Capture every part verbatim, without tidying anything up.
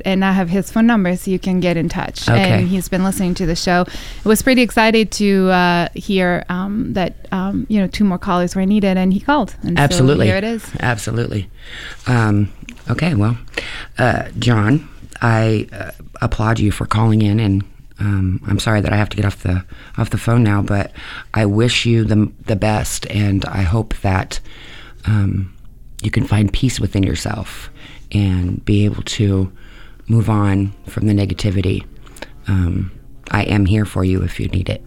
and I have his phone number so you can get in touch. Okay. And he's been listening to the show. I was pretty excited to uh, hear um, that um, you know two more callers were needed, and he called. And Absolutely. So here it is. Absolutely. Um, okay, well, uh, John, I uh, applaud you for calling in, and um, I'm sorry that I have to get off the off the phone now, but I wish you the the best, and I hope that um, you can find peace within yourself and be able to move on from the negativity. Um, I am here for you if you need it.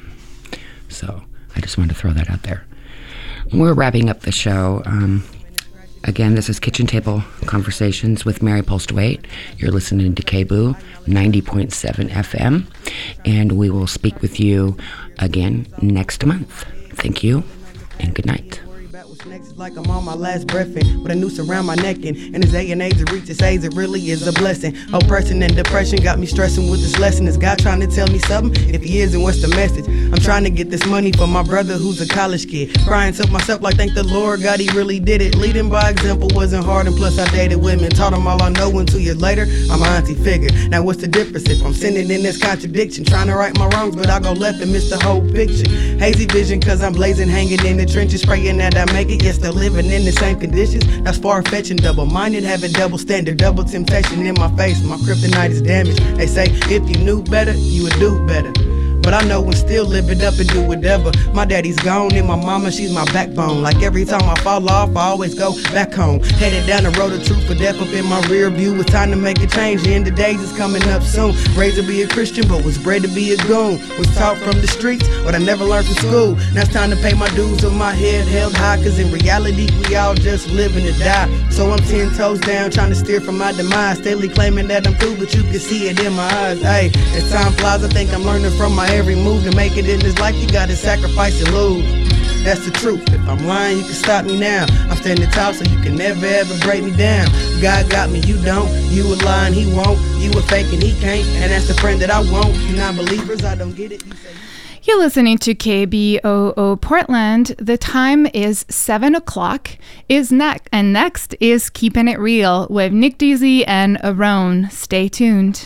So I just wanted to throw that out there. We're wrapping up the show. Um, again, this is Kitchen Table Conversations with Mary Postlewaite. You're listening to K B O O ninety point seven F M, and we will speak with you again next month. Thank you, and good night. Next is like I'm on my last breath in, with a noose around my neck, and in this day and age to reach this age, it really is a blessing. Oppression and depression got me stressing with this lesson. Is God trying to tell me something? If he is, then what's the message? I'm trying to get this money for my brother who's a college kid, crying to myself like thank the Lord God he really did it. Leading by example wasn't hard, and plus I dated women, taught them all I know, and two years later I'm an auntie figure. Now what's the difference if I'm sinning in this contradiction, trying to right my wrongs but I go left and miss the whole picture? Hazy vision cause I'm blazing, hanging in the trenches, praying that I make it. Yes, still living in the same conditions. That's far-fetched and double-minded, having double standard, double temptation in my face. My kryptonite is damaged. They say if you knew better, you would do better. But I know and still live it up and do whatever. My daddy's gone and my mama, she's my backbone. Like every time I fall off, I always go back home. Headed down the road of truth for death up in my rear view. It's time to make a change, the end of days is coming up soon. Raised to be a Christian, but was bred to be a goon. Was taught from the streets, what I never learned from school. Now it's time to pay my dues with my head held high, cause in reality, we all just living to die. So I'm ten toes down, trying to steer from my demise. Steadily claiming that I'm through, but you can see it in my eyes. Hey, as time flies, I think I'm learning from my every move. To make it in this life, you gotta sacrifice and lose. That's the truth. If I'm lying, you can stop me now. I'm standing tall, so you can never ever break me down. God got me, you don't. You a lying, he won't. You a faking, he can't. And that's the friend that I want. You non-believers, I don't get it. You say You're listening to K B O O Portland. The time is seven o'clock. Is next, and next is Keeping It Real with Nick Deasy and Aaron. Stay tuned.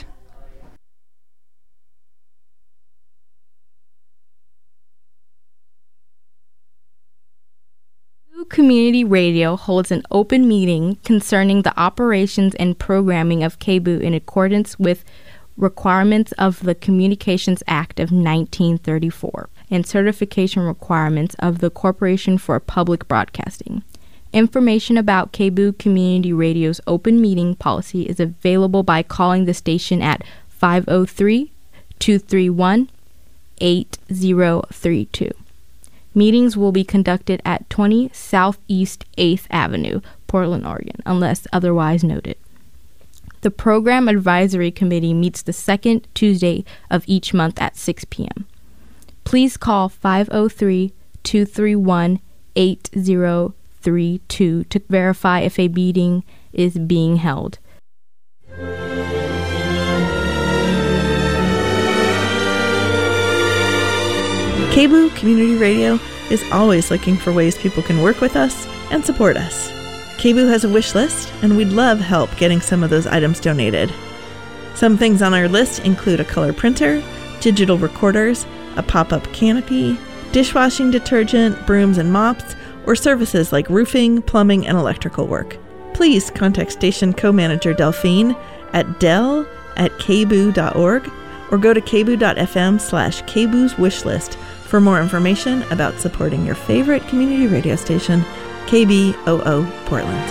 Community Radio holds an open meeting concerning the operations and programming of K B O O in accordance with requirements of the Communications Act of nineteen thirty-four and certification requirements of the Corporation for Public Broadcasting. Information about K B O O Community Radio's open meeting policy is available by calling the station at five oh three, two three one, eight oh three two. Meetings will be conducted at twenty Southeast eighth Avenue, Portland, Oregon, unless otherwise noted. The Program Advisory Committee meets the second Tuesday of each month at six p.m. Please call five oh three, two three one, eight oh three two to verify if a meeting is being held. K B O O Community Radio is always looking for ways people can work with us and support us. K B O O has a wish list, and we'd love help getting some of those items donated. Some things on our list include a color printer, digital recorders, a pop-up canopy, dishwashing detergent, brooms and mops, or services like roofing, plumbing, and electrical work. Please contact station co-manager Delphine at del at k b o o dot org or go to k b o o dot f m slash k b o o's wish list for more information about supporting your favorite community radio station, K B O O Portland.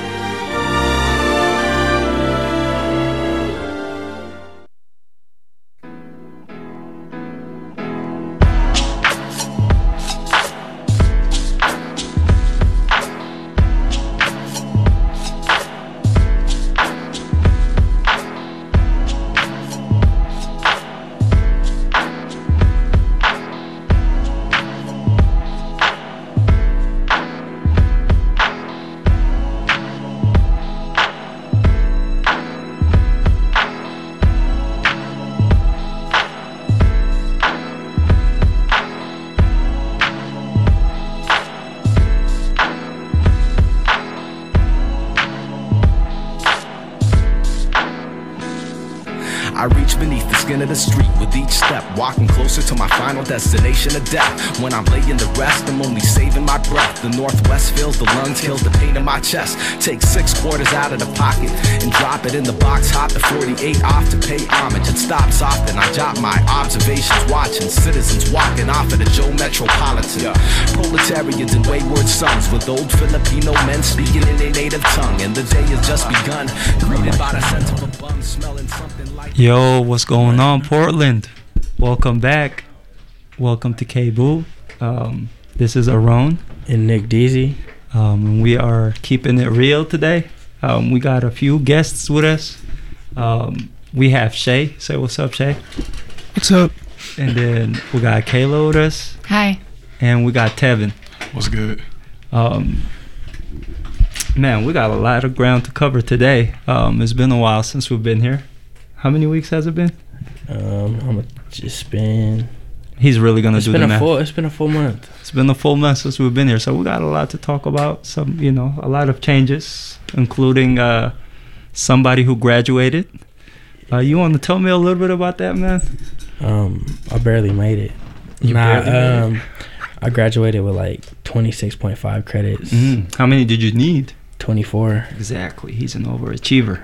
I reach beneath the skin of the street with each step, walking closer to my final destination of death. When I'm laying to rest, I'm only saving my breath. The northwest fills the lungs, kills the pain in my chest. Take six quarters out of the pocket and drop it in the box, hop the forty-eight off to pay homage. It stops often, I jot my observations, watching citizens walking off at the Joe Metropolitan. Proletarians and wayward sons with old Filipino men speaking in their native tongue, and the day has just begun. Greeted by the scent of a bum smelling something like. Yo, what's going on, Portland? Welcome back. Welcome to K-Boo. Um, this is Aaron and Nick Deasy. Um, and we are keeping it real today. Um, we got a few guests with us. Um, we have Shay. Say what's up, Shay. What's up? And then we got Kayla with us. Hi. And we got Tevin. What's good? Um, man, we got a lot of ground to cover today. Um, it's been a while since we've been here. How many weeks has it been? Um, I'm just been. He's really gonna it's do been the a math. Full, it's been a full month. It's been a full month since we've been here, so we got a lot to talk about. Some, you know, a lot of changes, including uh, somebody who graduated. Uh, you want to tell me a little bit about that, man? Um, I barely made it. You nah, barely made um, it? I graduated with like twenty-six point five credits. Mm. How many did you need? twenty-four. Exactly. He's an overachiever.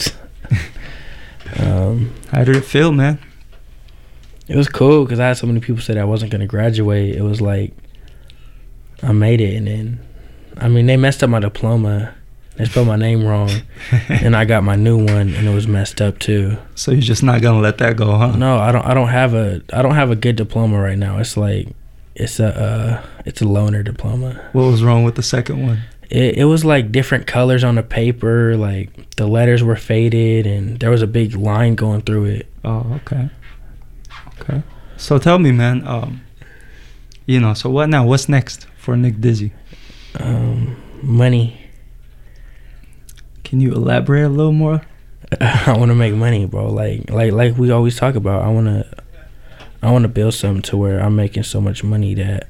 um, How did it feel, man? It was cool because I had so many people say that I wasn't going to graduate. It was like I made it, and then I mean they messed up my diploma. They spelled my name wrong, and I got my new one, and it was messed up too. So you're just not gonna let that go, huh? No, I don't. I don't have a. I don't have a good diploma right now. It's like, it's a. Uh, it's a loaner diploma. What was wrong with the second one? It it was like different colors on the paper. Like the letters were faded, and there was a big line going through it. Oh, okay. Okay. So tell me, man. Um, you know. So what now? What's next for Nick Dizzy? Um, money. Can you elaborate a little more? I want to make money, bro. Like, like, like we always talk about. I want to, I want to build something to where I'm making so much money that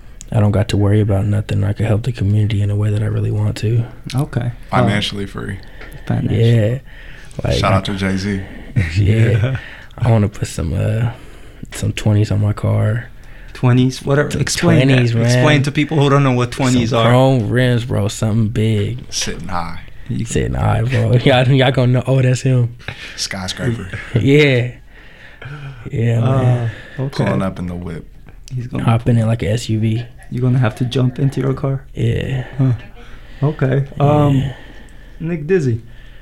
I don't got to worry about nothing. I can help the community in a way that I really want to. Okay. Financially um, free. Financially. Yeah. Like, shout out to Jay-Z. Yeah. I want to put some, uh, some twenties on my car. Twenties, whatever. Explain twenties, that. Man. Explain to people who don't know what twenties some are. Chrome rims, bro. Something big. Sitting high. You sitting high, bro. Y'all, y'all gonna know. Oh, that's him. Skyscraper. Yeah. Yeah, man. Uh, okay. Pulling up in the whip. He's gonna hop in it like an S U V. You're gonna have to jump into your car. Yeah. Huh. Okay. Um, yeah. Nick Dizzy,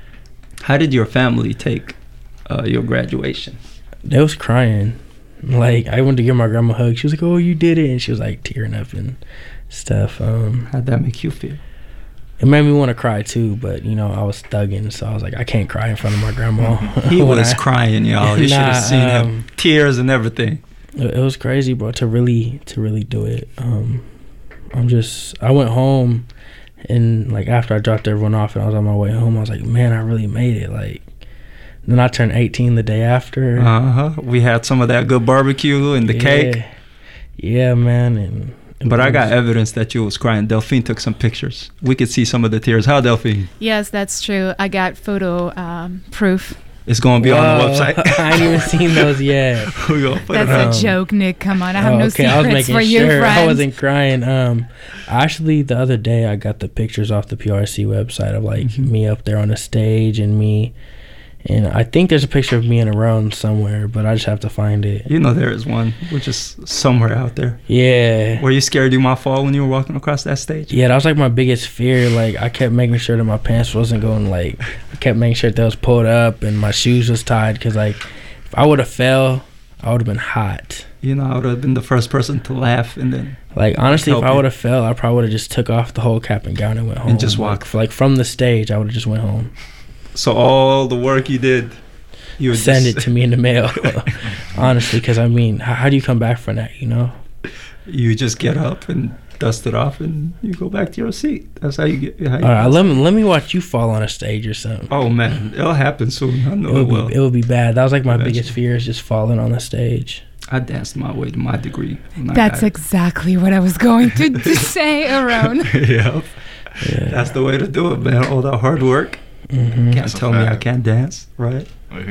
how did your family take uh, your graduation? They was crying. Like, I went to give my grandma a hug. She was like, "Oh, you did it," and she was like tearing up and stuff. Um, How'd that make you feel? It made me want to cry too, but you know I was thugging, so I was like, I can't cry in front of my grandma. He was I, crying, y'all. You nah, should have seen um, him, tears and everything. It, it was crazy, bro. To really, to really do it. Um, I'm just. I went home, and like after I dropped everyone off, and I was on my way home, I was like, man, I really made it. Like, then I turned eighteen the day after. Uh huh. We had some of that good barbecue and the yeah. cake. Yeah, man, and. But I got evidence that you was crying. Delphine took some pictures. We could see some of the tears. How, Delphine? Yes, that's true. I got photo um, proof. It's going to be Whoa. on the website. I ain't even seen those yet. we gonna put that's it a on. joke, Nick. Come on. I have oh, no okay. secrets I was making for sure you, friend. I wasn't crying. Um, actually, the other day, I got the pictures off the P R C website of, like, mm-hmm. me up there on the stage and me. And I think there's a picture of me in a row somewhere, but I just have to find it. You know there is one, which is somewhere out there. Yeah. Were you scared you might fall when you were walking across that stage? Yeah, that was like my biggest fear. Like, I kept making sure that my pants wasn't going, like, I kept making sure that they was pulled up and my shoes was tied. Because, like, if I would have fell, I would have been hot. You know, I would have been the first person to laugh and then... Like, honestly, if I would have fell, I probably would have just took off the whole cap and gown and went home. And just walked. Like, like from the stage, I would have just went home. So all the work you did, you would send just it to me in the mail. Honestly, because I mean, how, how do you come back from that? You know, you just get up and dust it off, and you go back to your seat. That's how you get. How you all right, let me let me watch you fall on a stage or something. Oh man, it'll happen soon. I know it, would it will. Be, it would be bad. That was like my Eventually. biggest fear is just falling on the stage. I danced my way to my degree. That's exactly what I was going to, to say, Aaron. Yep. Yeah. That's the way to do it, man. All that hard work. Mm-hmm. Can't tell me I can't dance, right? Right here.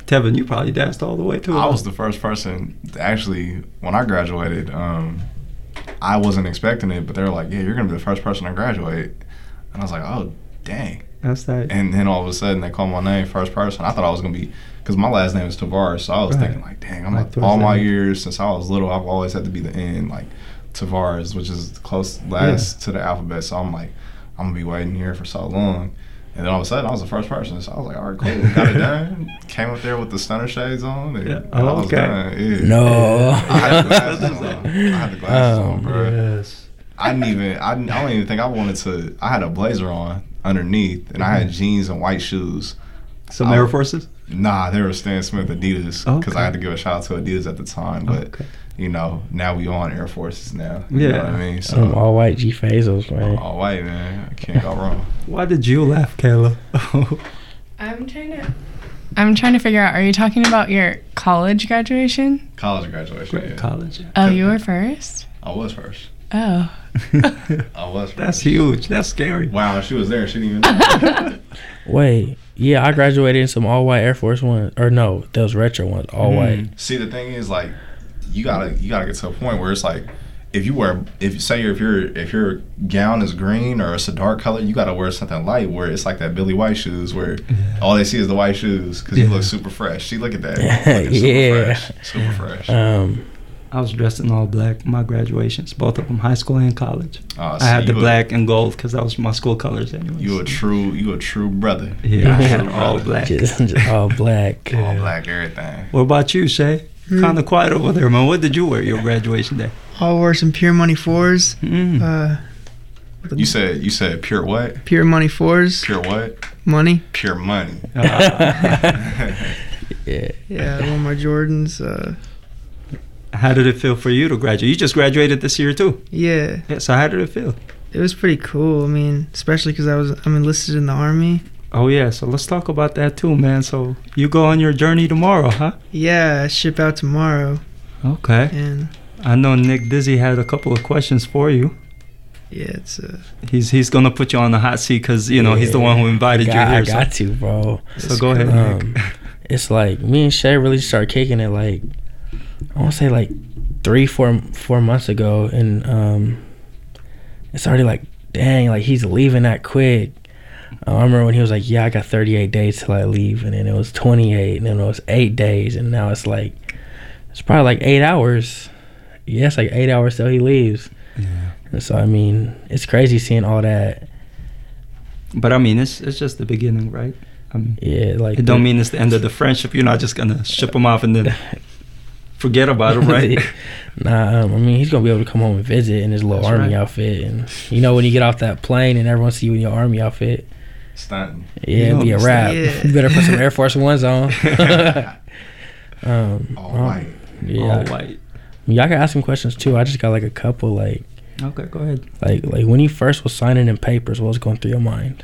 Tevin, you probably danced all the way too. I was the first person to actually, when I graduated, um, I wasn't expecting it, but they were like, yeah, you're going to be the first person to graduate. And I was like, oh, dang. That's that. And then all of a sudden they called my name first person. I thought I was going to be, because my last name is Tavares, so I was Right. thinking like, dang, I'm Like like, all my Tavares. years since I was little, I've always had to be the end, like Tavares, which is close last to the alphabet. So I'm like, I'm going to be waiting here for so long. And then all of a sudden, I was the first person. So I was like, all right, cool. Got it done. Came up there with the stunner shades on. And, Yeah. and Oh, I was okay. done. Yeah. No. I had the glasses on. I had the glasses Um, on, bro. Yes. I didn't even, I, didn't, I don't even think I wanted to, I had a blazer on underneath, and I had jeans and white shoes. Some I- Air Forces? Nah, they were Stan Smith Adidas, because Okay. I had to give a shout out to Adidas at the time. But, Okay. you know, now we on Air Forces now. You know Yeah. what I mean? Some So, all white G Fazos, man. all white, man. I can't go wrong. Why did you laugh, Kayla? I'm trying to. I'm trying to figure out. Are you talking about your college graduation? College graduation, yeah. College. Oh, you were first. I was first. Oh. I was first. That's huge. That's scary. Wow, she was there. She didn't even know. Wait, yeah, I graduated in some all white Air Force Ones, or no, those retro ones, all Mm. white. See, the thing is, like, you gotta you gotta get to a point where it's like, if you wear, if you say if your if your gown is green or it's a dark color, you gotta wear something light where it's like that Billy White shoes where all they see is the white shoes because you Yeah. look super fresh. See, look at that. Looking super Yeah. fresh, super fresh. Um, I was dressed in all black. My graduations, both of them, high school and college. Oh, I see, had the you a- black and gold because that was my school colors anyway. You a true you a true brother. Yeah, I You a had true all brother. black. just, just all black. all black, everything. What about you, Shay? Kind of quiet over there, man. What did you wear your graduation day? I wore some Pure Money fours. Mm. Uh, You said you said pure what? Pure Money fours. Pure what? Money. Pure money. Yeah. Yeah, I wore my Jordans. Uh, How did it feel for you to graduate? You just graduated this year too. yeah, Yeah. So how did it feel? it was pretty cool. I mean, especially because I was I'm enlisted in the army. Oh yeah. So let's talk about that too, man. So you go on your journey tomorrow, huh? Yeah, I ship out tomorrow, Okay. and I know Nick Dizzy had a couple of questions for you. yeah, it's uh, He's he's gonna put you on the hot seat because you know he's the one who invited I you got, here. I got so to, bro. so go ahead, Um, Nick. it's like me and Shay really started kicking it like I want to say like three, four, four months ago, and um, it's already like, dang, like he's leaving that quick. Uh, I remember when he was like, yeah, I got thirty-eight days till I leave, and then it was twenty-eight, and then it was eight days, and now it's like it's probably like eight hours. Yeah, it's like eight hours till he leaves. Yeah. And so I mean, it's crazy seeing all that. But I mean, it's it's just the beginning, right? I mean, Yeah, like it don't mean it's the end of the friendship. You're not just gonna ship him off and then forget about him, right? Nah, um, I mean, he's gonna be able to come home and visit in his little That's army right. outfit, and you know when you get off that plane and everyone see you in your army outfit, Stunting. yeah, it'll be a You wrap. Yeah. You better put some Air Force Ones on. um, All um, white. Yeah, All white. y'all can ask some questions too. I just got like a couple, like, Okay, go ahead. like, like when you first was signing in papers, what was going through your mind?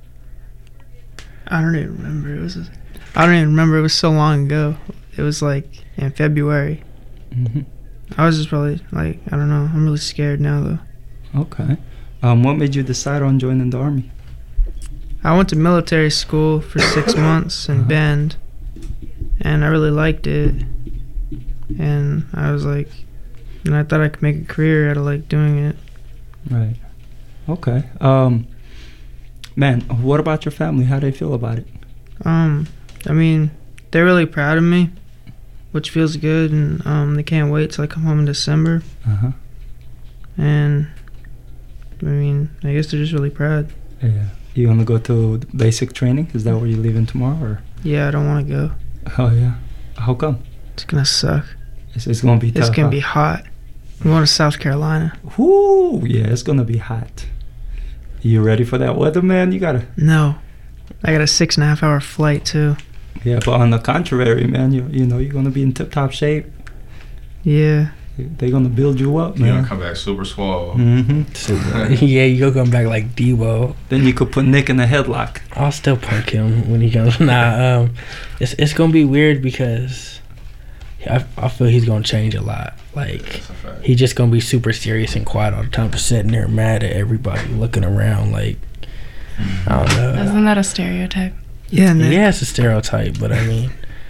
I don't even remember. It was I don't even remember. It was so long ago. It was like in February. hmm I was just probably like I don't know. I'm really scared now though. Okay. Um, what made you decide on joining the army? I went to military school for six months in Uh-huh. Bend, and I really liked it. And I was like, and I thought I could make a career out of like doing it. Right. Okay. Um, man, what about your family? How do they feel about it? Um, I mean, they're really proud of me, which feels good, and um, they can't wait till I come home in December. Uh huh. And I mean, I guess they're just really proud. Yeah. You gonna go to the basic training? Is that where you're leaving tomorrow? Or? Yeah, I don't want to go. Oh yeah. How come? It's gonna suck. It's, it's gonna be tough. It's gonna huh? be hot. I'm going to South Carolina. Whoo! Yeah, it's gonna be hot. You ready for that weather, man? You gotta. No, I got a six and a half hour flight too. Yeah, but on the contrary, man, you you know you're gonna be in tip-top shape. Yeah. They're gonna build you up, You're man. gonna come back super swole. Mm-hmm. Yeah, you go come back like Debo. Then you could put Nick in a headlock. I'll still punk him when he comes. Nah, um, it's it's gonna be weird because I I feel he's gonna change a lot. Like That's a fact. he just gonna be super serious and quiet all the time, just sitting there mad at everybody, looking around like I don't know. Isn't that a stereotype? Yeah, Nick. Yeah, it's a stereotype, but I mean,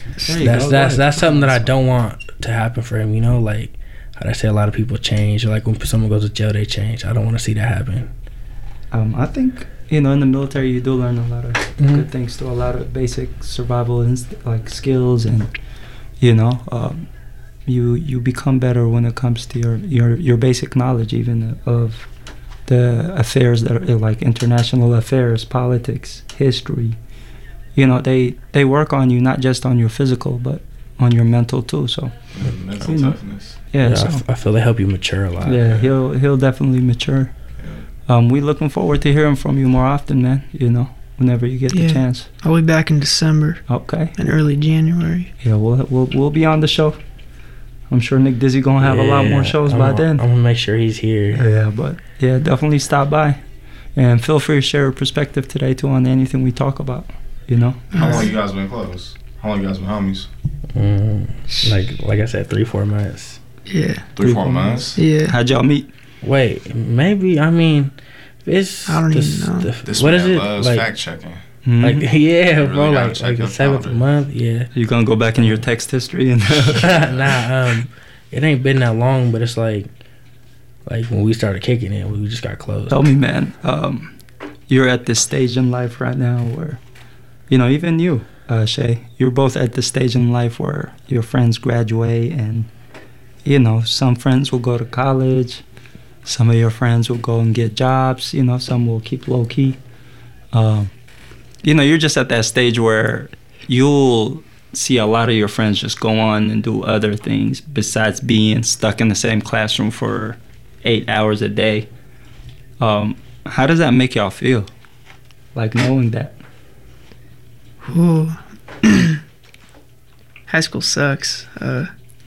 That's that's that's something that I don't want to happen for him. You know, like how I say, a lot of people change. Like when someone goes to jail, they change. I don't want to see that happen. Um, I think you know in the military you do learn a lot of mm-hmm. good things too. A lot of basic survival inst- like skills, and you know, um, you you become better when it comes to your your your basic knowledge even of the affairs that are like international affairs, politics, history. You know, they they work on you not just on your physical but on your mental too. So yeah, mental you know, toughness. Yeah, yeah so, I, f- I feel they help you mature a lot. Yeah, he'll he'll definitely mature. Yeah. Um, we're looking forward to hearing from you more often, man. You know, whenever you get yeah. the chance. I'll be back in December. Okay. And early January. Yeah, we'll we'll we'll be on the show. I'm sure Nick Dizzy gonna have yeah, a lot more shows I'm by a, then. I'm gonna make sure he's here. Yeah, but yeah, definitely stop by, and feel free to share your perspective today too on anything we talk about. You know. How long you guys been close? How long you guys been homies? Mm, like like I said, three four months. Yeah. Three, three four, four months. months. Yeah. How'd y'all meet? Wait, maybe I mean, it's I don't the, even know. The, this what man is it? loves like fact checking. Mm-hmm. Like yeah, really bro. Like like the seventh calendar. month. Yeah. You gonna go back in your text history and nah, um, it ain't been that long, but it's like, like when we started kicking it, we just got close. Tell me, man, um, you're at this stage in life right now where, you know, even you, uh, Shay, you're both at this stage in life where your friends graduate and, you know, some friends will go to college, some of your friends will go and get jobs, you know, some will keep low key. Um, you know, you're just at that stage where you'll see a lot of your friends just go on and do other things besides being stuck in the same classroom for eight hours a day. Um, how does that make y'all feel? Like knowing that? Ooh. High school sucks. Uh.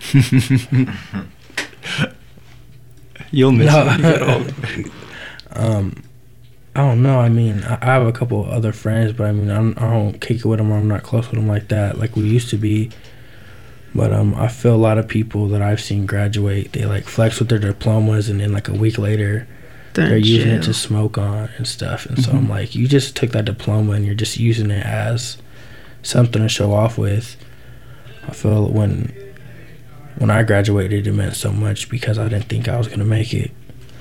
You'll miss no. it when you get older. um, I don't know. I mean, I, I have a couple of other friends, but I mean, I don't, I don't kick it with them. Or I'm not close with them like that, like we used to be. But um, I feel a lot of people that I've seen graduate, they like flex with their diplomas, and then like a week later, they're, they're using it to smoke on and stuff. And mm-hmm. so I'm like, you just took that diploma and you're just using it as something to show off with. I feel when when I graduated, it meant so much because I didn't think I was gonna make it.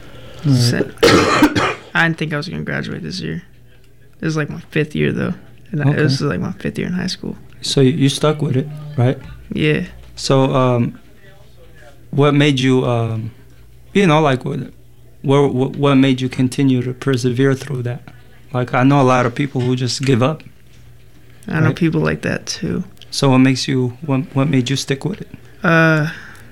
Right. I didn't think I was gonna graduate this year. This is like my fifth year though, and okay. This is like my fifth year in high school. So you stuck with it, right? Yeah. So, um, what made you, um, you know, like what, what, what made you continue to persevere through that? Like I know a lot of people who just give up. I know right? people like that too. So what makes you? What what made you stick with it? Uh,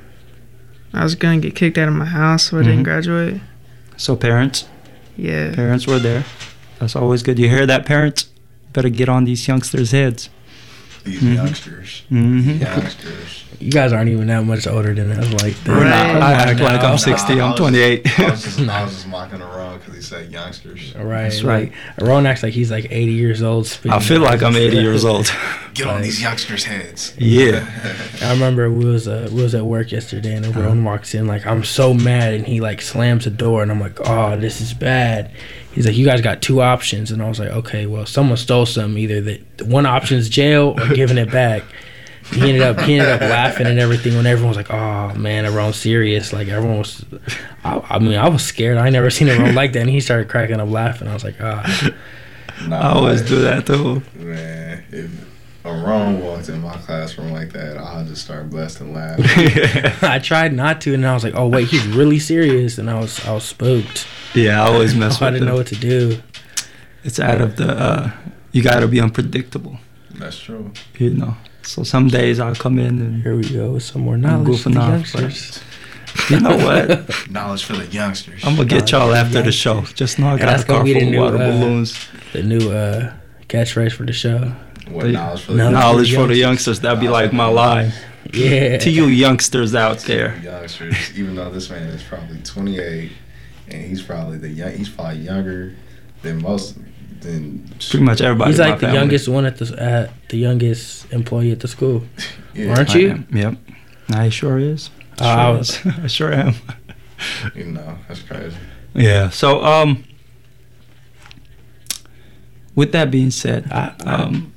I was gonna get kicked out of my house, so I mm-hmm. didn't graduate. So parents. Yeah. Parents were there. That's always good. You hear that, parents? Better get on these youngsters' heads. These mm-hmm. youngsters. Mm-hmm. Youngsters. You guys aren't even that much older than us. Like, right. I act like I'm sixty. Nah, I'm twenty-eight. I was just, I was just mocking around because he said youngsters. Right. That's right. Like, Ron acts like he's like eighty years old. I feel like I'm eighty years old. Get on these youngsters' heads. Yeah. I remember we was uh, we was at work yesterday, and Ron uh-huh. walks in like, I'm so mad, and he like slams the door, and I'm like, oh, this is bad. He's like, you guys got two options, and I was like, okay, well, someone stole something. Either the one option is jail or giving it back. He ended up he ended up laughing and everything when everyone was like, oh man, everyone's serious. Like everyone was, I, I mean, I was scared. I never seen everyone like that, and he started cracking up laughing. I was like, ah. Nah, I always do that too. Man, if Aaron walked in my classroom like that, I'll just start busting laughing. I tried not to, and I was like, oh wait, he's really serious, and I was I was spooked. Yeah, I always mess with I didn't them. know what to do. It's out of the, uh, you got to be unpredictable. That's true. You know. So some days I'll come in and here we go with some more knowledge for the youngsters. You know what? Knowledge for the youngsters. I'm gonna get knowledge y'all after the show. Just know I got a car full of water uh, balloons. The new uh, catchphrase for the show. What the, knowledge for the knowledge, knowledge for the youngsters? youngsters? That'd be like my line. Yeah. To you youngsters out there. Youngsters, even though this man is probably twenty-eight, and he's probably the young, he's probably younger than most. Than pretty much everybody. He's like the family. youngest one at the at the youngest employee at the school. Yeah. Aren't you? I am. Yep. I sure is. Uh, I, sure was, is. I sure am. You know, that's crazy. Yeah. So, um, with that being said, I, I, um,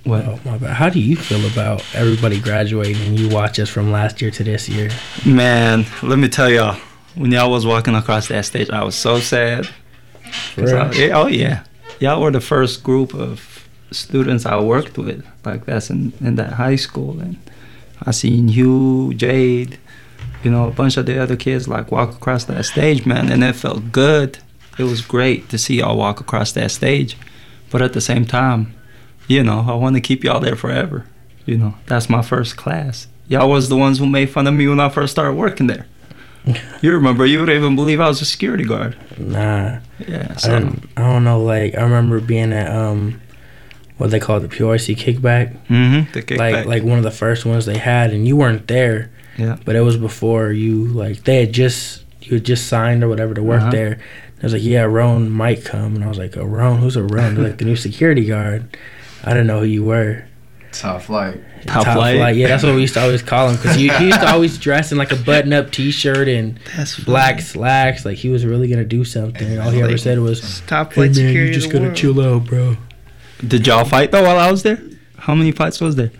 What? Oh, my bad. How do you feel about everybody graduating and you watch us from last year to this year? Man, let me tell y'all, when y'all was walking across that stage, I was so sad. For real? I, yeah, oh, yeah. Y'all were the first group of students I worked with. Like, that's in, in that high school. And I seen you, Jade, you know, a bunch of the other kids, like, walk across that stage, man. And it felt good. It was great to see y'all walk across that stage. But at the same time, you know, I want to keep y'all there forever. You know, that's my first class. Y'all was the ones who made fun of me when I first started working there. You remember, you wouldn't even believe I was a security guard. Nah. Yeah, so. I, don't, I don't know, like, I remember being at, um, what they call it, the P R C kickback. Mm-hmm, the kickback. Like, like one of the first ones they had, and you weren't there. Yeah. But it was before you, like, they had just, you had just signed or whatever to work uh-huh. there. I was like, yeah, Roan might come. And I was like, oh, Roan? Who's a Roan? They're like, the new security guard. I didn't know who you were. Top flight. Top, Top flight. flight. Yeah, that's what we used to always call him. Because he, he used to always dress in like a button-up T-shirt and that's black slacks. Like he was really going to do something. And all he ever said was, top flight hey, man, security you just got to chill out, bro. Did y'all fight, though, while I was there? How many fights was there?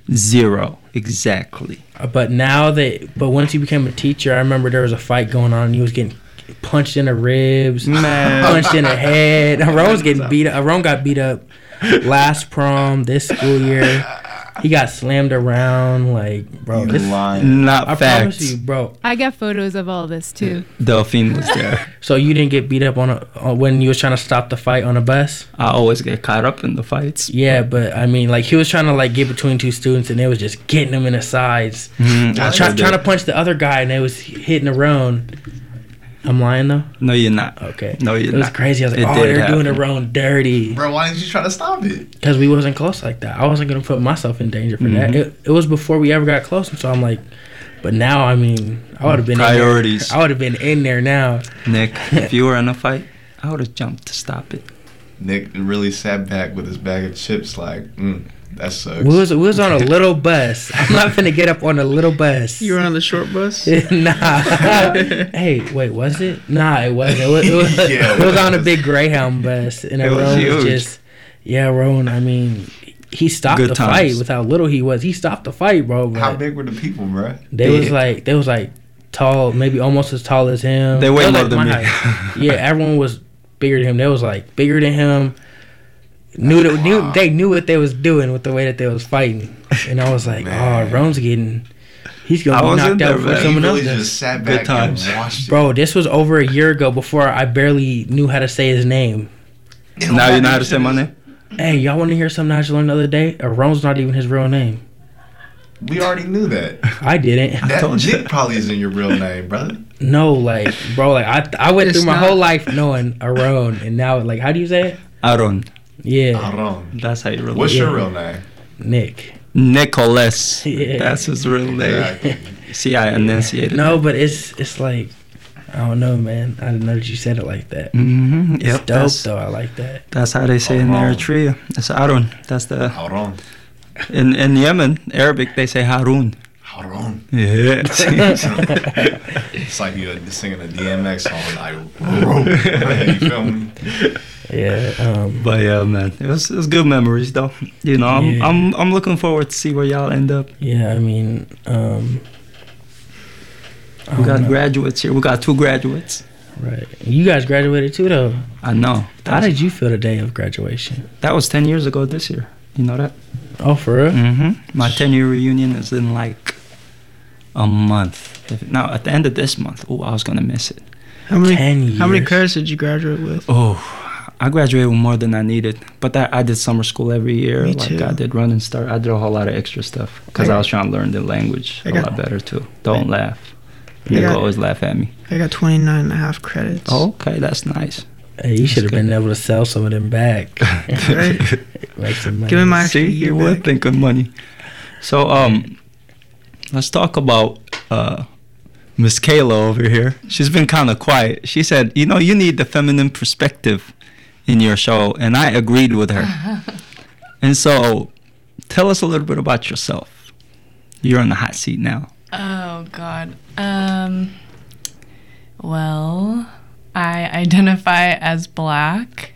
Zero. Exactly. Uh, but now that, but once he became a teacher, I remember there was a fight going on and he was getting punched in the ribs, man. punched in the head. Ron was getting beat up. Ron got beat up last prom, this school year. He got slammed around, like, bro. This, not I facts. promise you, bro. I got photos of all this too. Delphine was there. So you didn't get beat up on a on, when you was trying to stop the fight on a bus? I always get caught up in the fights. Yeah, but I mean, like he was trying to like get between two students, and they was just getting them in the sides. Mm-hmm. Try, trying to punch the other guy, and they was hitting around. I'm lying though? No, you're not. Okay. No, you're not. It was crazy. I was like, it oh, they're happen. doing it wrong dirty. Bro, why didn't you try to stop it? Because we wasn't close like that. I wasn't going to put myself in danger for mm-hmm. that. It, it was before we ever got close. And so I'm like, but now, I mean, I would have been Priorities. in there. I would have been in there now. Nick, if you were in a fight, I would have jumped to stop it. Nick really sat back with his bag of chips like, mm, that sucks. We was, we was on a little bus. I'm not finna get up on a little bus. You were on the short bus? Nah. Hey, wait, was it? Nah, it wasn't. It was, it was, yeah, it was on a big Greyhound bus. And it was, was just, yeah, Rowan, I mean, he stopped Good the times. fight with how little he was. He stopped the fight, bro. How big were the people, bro? They big. was like, they was like tall, maybe almost as tall as him. They way more like than me. Yeah, everyone was bigger than him. They was like bigger than him. Knew that knew they knew what they was doing with the way that they was fighting, and I was like, man. "Oh, Rome's getting, he's gonna be knocked out for someone really else." Just sat back Good times. And watched Bro, this was over a year ago before I barely knew how to say his name. Now you know how to say my name. Hey, y'all want to hear something I just learned the other day? Uh, Rome's not even his real name. We already knew that. I didn't. That Nick probably isn't your real name, brother. No, like, bro, like I I went It's through my not. whole life knowing Aaron, and now like, how do you say it? Aaron. Yeah. Aaron. That's how you really. What's yeah. your real name? Nick. Nicholas. Yeah. That's his real name. Exactly. See, I enunciated. No, but it's it's like, I don't know, man. I didn't know that you said it like that. Mm-hmm. It's Yep, dope, that's, though. I like that. That's how they say Aaron. in Eritrea. It's Aaron. That's the. Aaron. In in Yemen, Arabic, they say Harun. Aaron. Yeah. It's like you're singing a D M X song, like, you feel me? Yeah. Um, But yeah, man, it was it was good memories though. You know, I'm Yeah. I'm I'm looking forward to see where y'all end up. yeah, I mean, um, I We don't got know. graduates here. We got two graduates. Right. You guys graduated too, though. I know. How did you feel the day of graduation? That was ten years ago this year. You know that? Oh, for real? Mm-hmm. My ten year reunion is in like a month. If, now at the end of this month, oh, I was gonna miss it. How many Ten years. How many credits did you graduate with? Oh, I graduated with more than I needed, but that I did summer school every year. Me like too. I did run and start. I did a whole lot of extra stuff because I, I was trying to learn the language I a got- lot better too. Don't I- laugh. I They got- always laugh at me. I got twenty-nine and a half credits. Oh, okay, that's nice. Hey, you should have been able to sell some of them back. Right? Make some money. Give me my extra See, year you would back. think of money. So, um, let's talk about uh, Miss Kayla over here. She's been kind of quiet. She said, "You know, you need the feminine perspective in your show," and I agreed with her. And so, tell us a little bit about yourself. You're in the hot seat now. Oh God. Um. Well, I identify as black.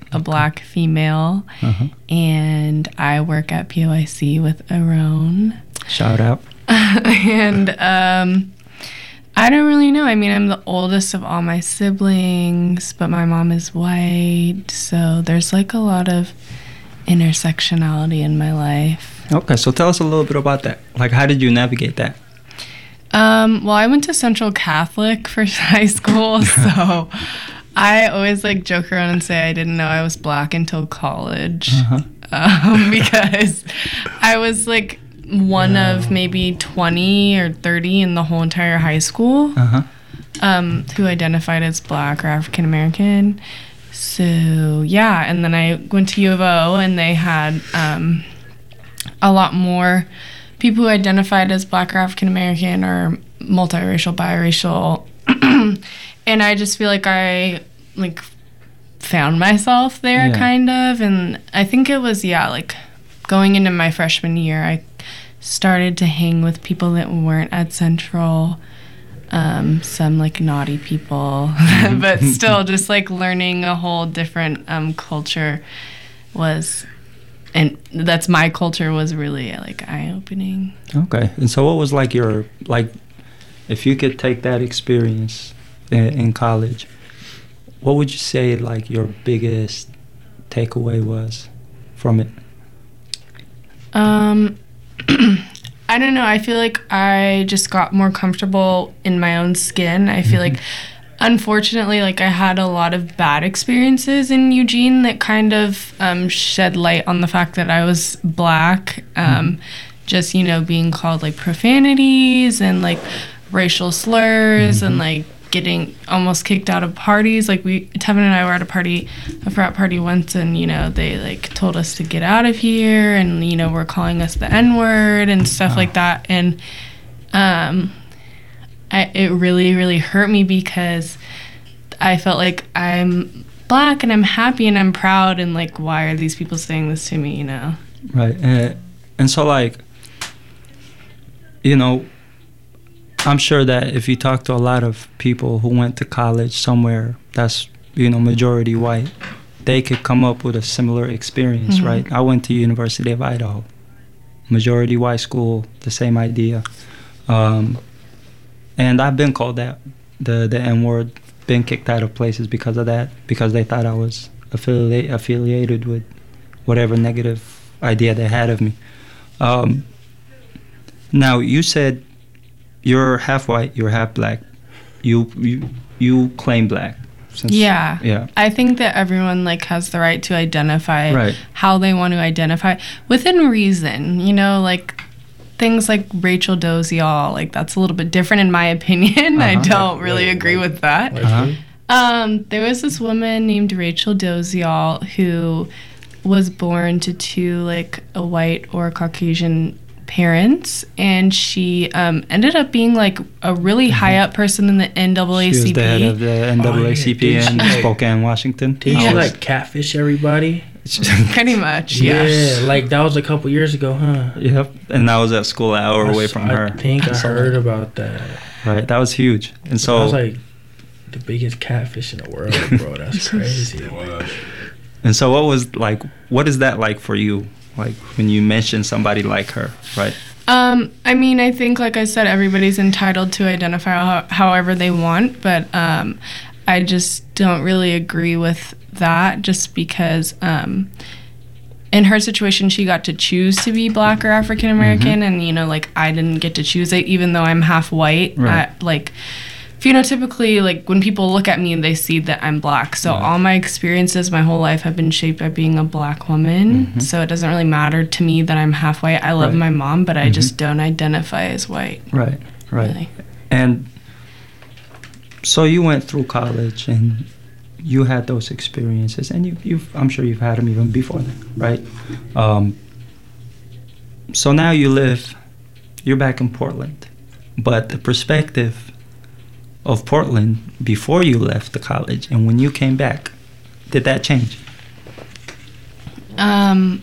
a black female, Uh-huh. and I work at P O I C with Aaron. Shout out. and um, I don't really know. I mean, I'm the oldest of all my siblings, but my mom is white, so there's like a lot of intersectionality in my life. Okay, so tell us a little bit about that. Like, how did you navigate that? Um, well, I went to Central Catholic for high school, so I always like joke around and say I didn't know I was black until college, Uh-huh. um, because I was like one wow. of maybe twenty or thirty in the whole entire high school uh-huh. um, who identified as black or African American. So yeah, and then I went to U of O, and they had um, a lot more people who identified as black or African American or multiracial, biracial, and I just feel like I like found myself there, yeah. kind of, and I think it was yeah, like going into my freshman year, I started to hang with people that weren't at Central. Um, some like naughty people, but still just like learning a whole different um, culture was, and that's my culture was really like eye-opening. Okay, and so what was like your, like, if you could take that experience in, in college, what would you say like your biggest takeaway was from it? Um, I don't know. I feel like I just got more comfortable in my own skin. I feel mm-hmm. like, unfortunately, like I had a lot of bad experiences in Eugene that kind of um, shed light on the fact that I was black. Um, mm-hmm. Just, you know, being called like profanities and like racial slurs mm-hmm. and like getting almost kicked out of parties. Like we, Tevin and I were at a party, a frat party once, and, you know, they like told us to get out of here, and, you know, were calling us the N-word and stuff oh. like that. And um, I, it really, really hurt me because I felt like I'm black and I'm happy and I'm proud, and like, why are these people saying this to me, you know? Right. Uh, and so like, you know, I'm sure that if you talk to a lot of people who went to college somewhere that's, you know, majority white, they could come up with a similar experience, mm-hmm. right? I went to University of Idaho, majority white school, the same idea. Um, and I've been called that, the, the N-word, been kicked out of places because of that, because they thought I was affiliate, affiliated with whatever negative idea they had of me. Um, now, you said you're half white, you're half black. You you you claim black. Since, yeah. Yeah. I think that everyone like has the right to identify right. how they want to identify within reason. You know, like things like Rachel Dolezal, like that's a little bit different in my opinion. Uh-huh. I don't really right, agree right. with that. Uh-huh. Um, there was this woman named Rachel Dolezal who was born to two like a white or Caucasian parents, and she um, ended up being like a really high up person in the N double A C P. She was the head of the N double A C P oh, yeah. in like, Spokane, Washington. Did she like catfish everybody? Pretty much, yeah. Yeah, like that was a couple years ago, huh? Yep, and that was at school an hour I away from I her. I think I heard about that. Right, that was huge. And so that was like the biggest catfish in the world, bro. That's crazy. And so what was like, what is that like for you? Like when you mention somebody like her, right? Um, I mean, I think, like I said, everybody's entitled to identify how, however they want, but um, I just don't really agree with that just because um, in her situation, she got to choose to be black or African American, mm-hmm. and, you know, like, I didn't get to choose it, even though I'm half white. Right. I, like, phenotypically, like, when people look at me, they see that I'm black. So yeah. all my experiences my whole life have been shaped by being a black woman. Mm-hmm. So it doesn't really matter to me that I'm half white. I love right. my mom, but mm-hmm. I just don't identify as white. Right, right. Really. And so you went through college and you had those experiences, and you, you've, I'm sure you've had them even before that, right? Um, so now you live, you're back in Portland, but the perspective of Portland before you left the college and when you came back, did that change? Um,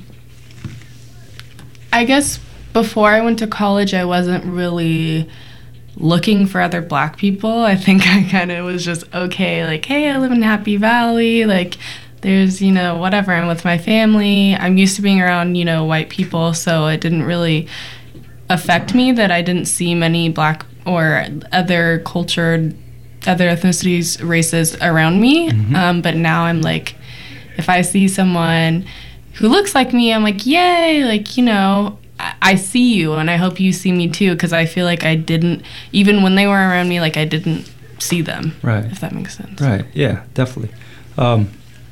I guess before I went to college, I wasn't really looking for other black people. I think I kind of was just okay, like, hey, I live in Happy Valley, like, there's, you know, whatever. I'm with my family. I'm used to being around, you know, white people, so it didn't really affect me that I didn't see many black or other cultured, other ethnicities, races around me. Mm-hmm. Um, but now I'm like, if I see someone who looks like me, I'm like, yay, like, you know, I, I see you, and I hope you see me too, because I feel like I didn't, even when they were around me, like I didn't see them. Right. If that makes sense. Right, yeah, definitely. Um,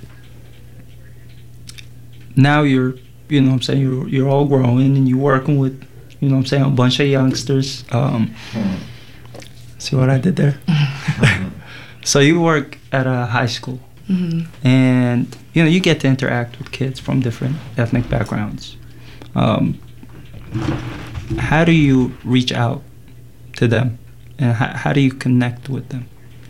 now you're, you know what I'm saying, you're, you're all growing and you're working with, you know what I'm saying, a bunch of youngsters. Um, see what I did there? So you work at a high school. Mm-hmm. And, you know, you get to interact with kids from different ethnic backgrounds. Um, how do you reach out to them? And how, how do you connect with them?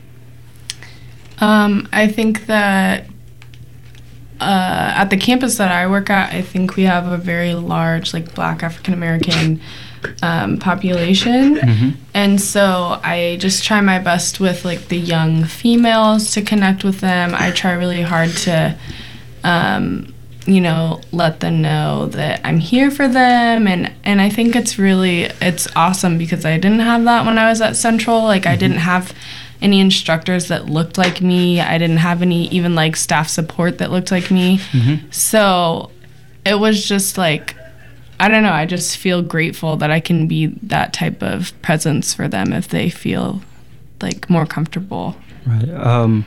Um, I think that uh, at the campus that I work at, I think we have a very large, like, Black African-American um, population. Mm-hmm. And so I just try my best with, like, the young females to connect with them. I try really hard to, um, you know, let them know that I'm here for them. And, and I think it's really, it's awesome because I didn't have that when I was at Central. Like, mm-hmm. I didn't have any instructors that looked like me. I didn't have any even like staff support that looked like me. Mm-hmm. So it was just like, I don't know, I just feel grateful that I can be that type of presence for them if they feel like more comfortable. Right. Um,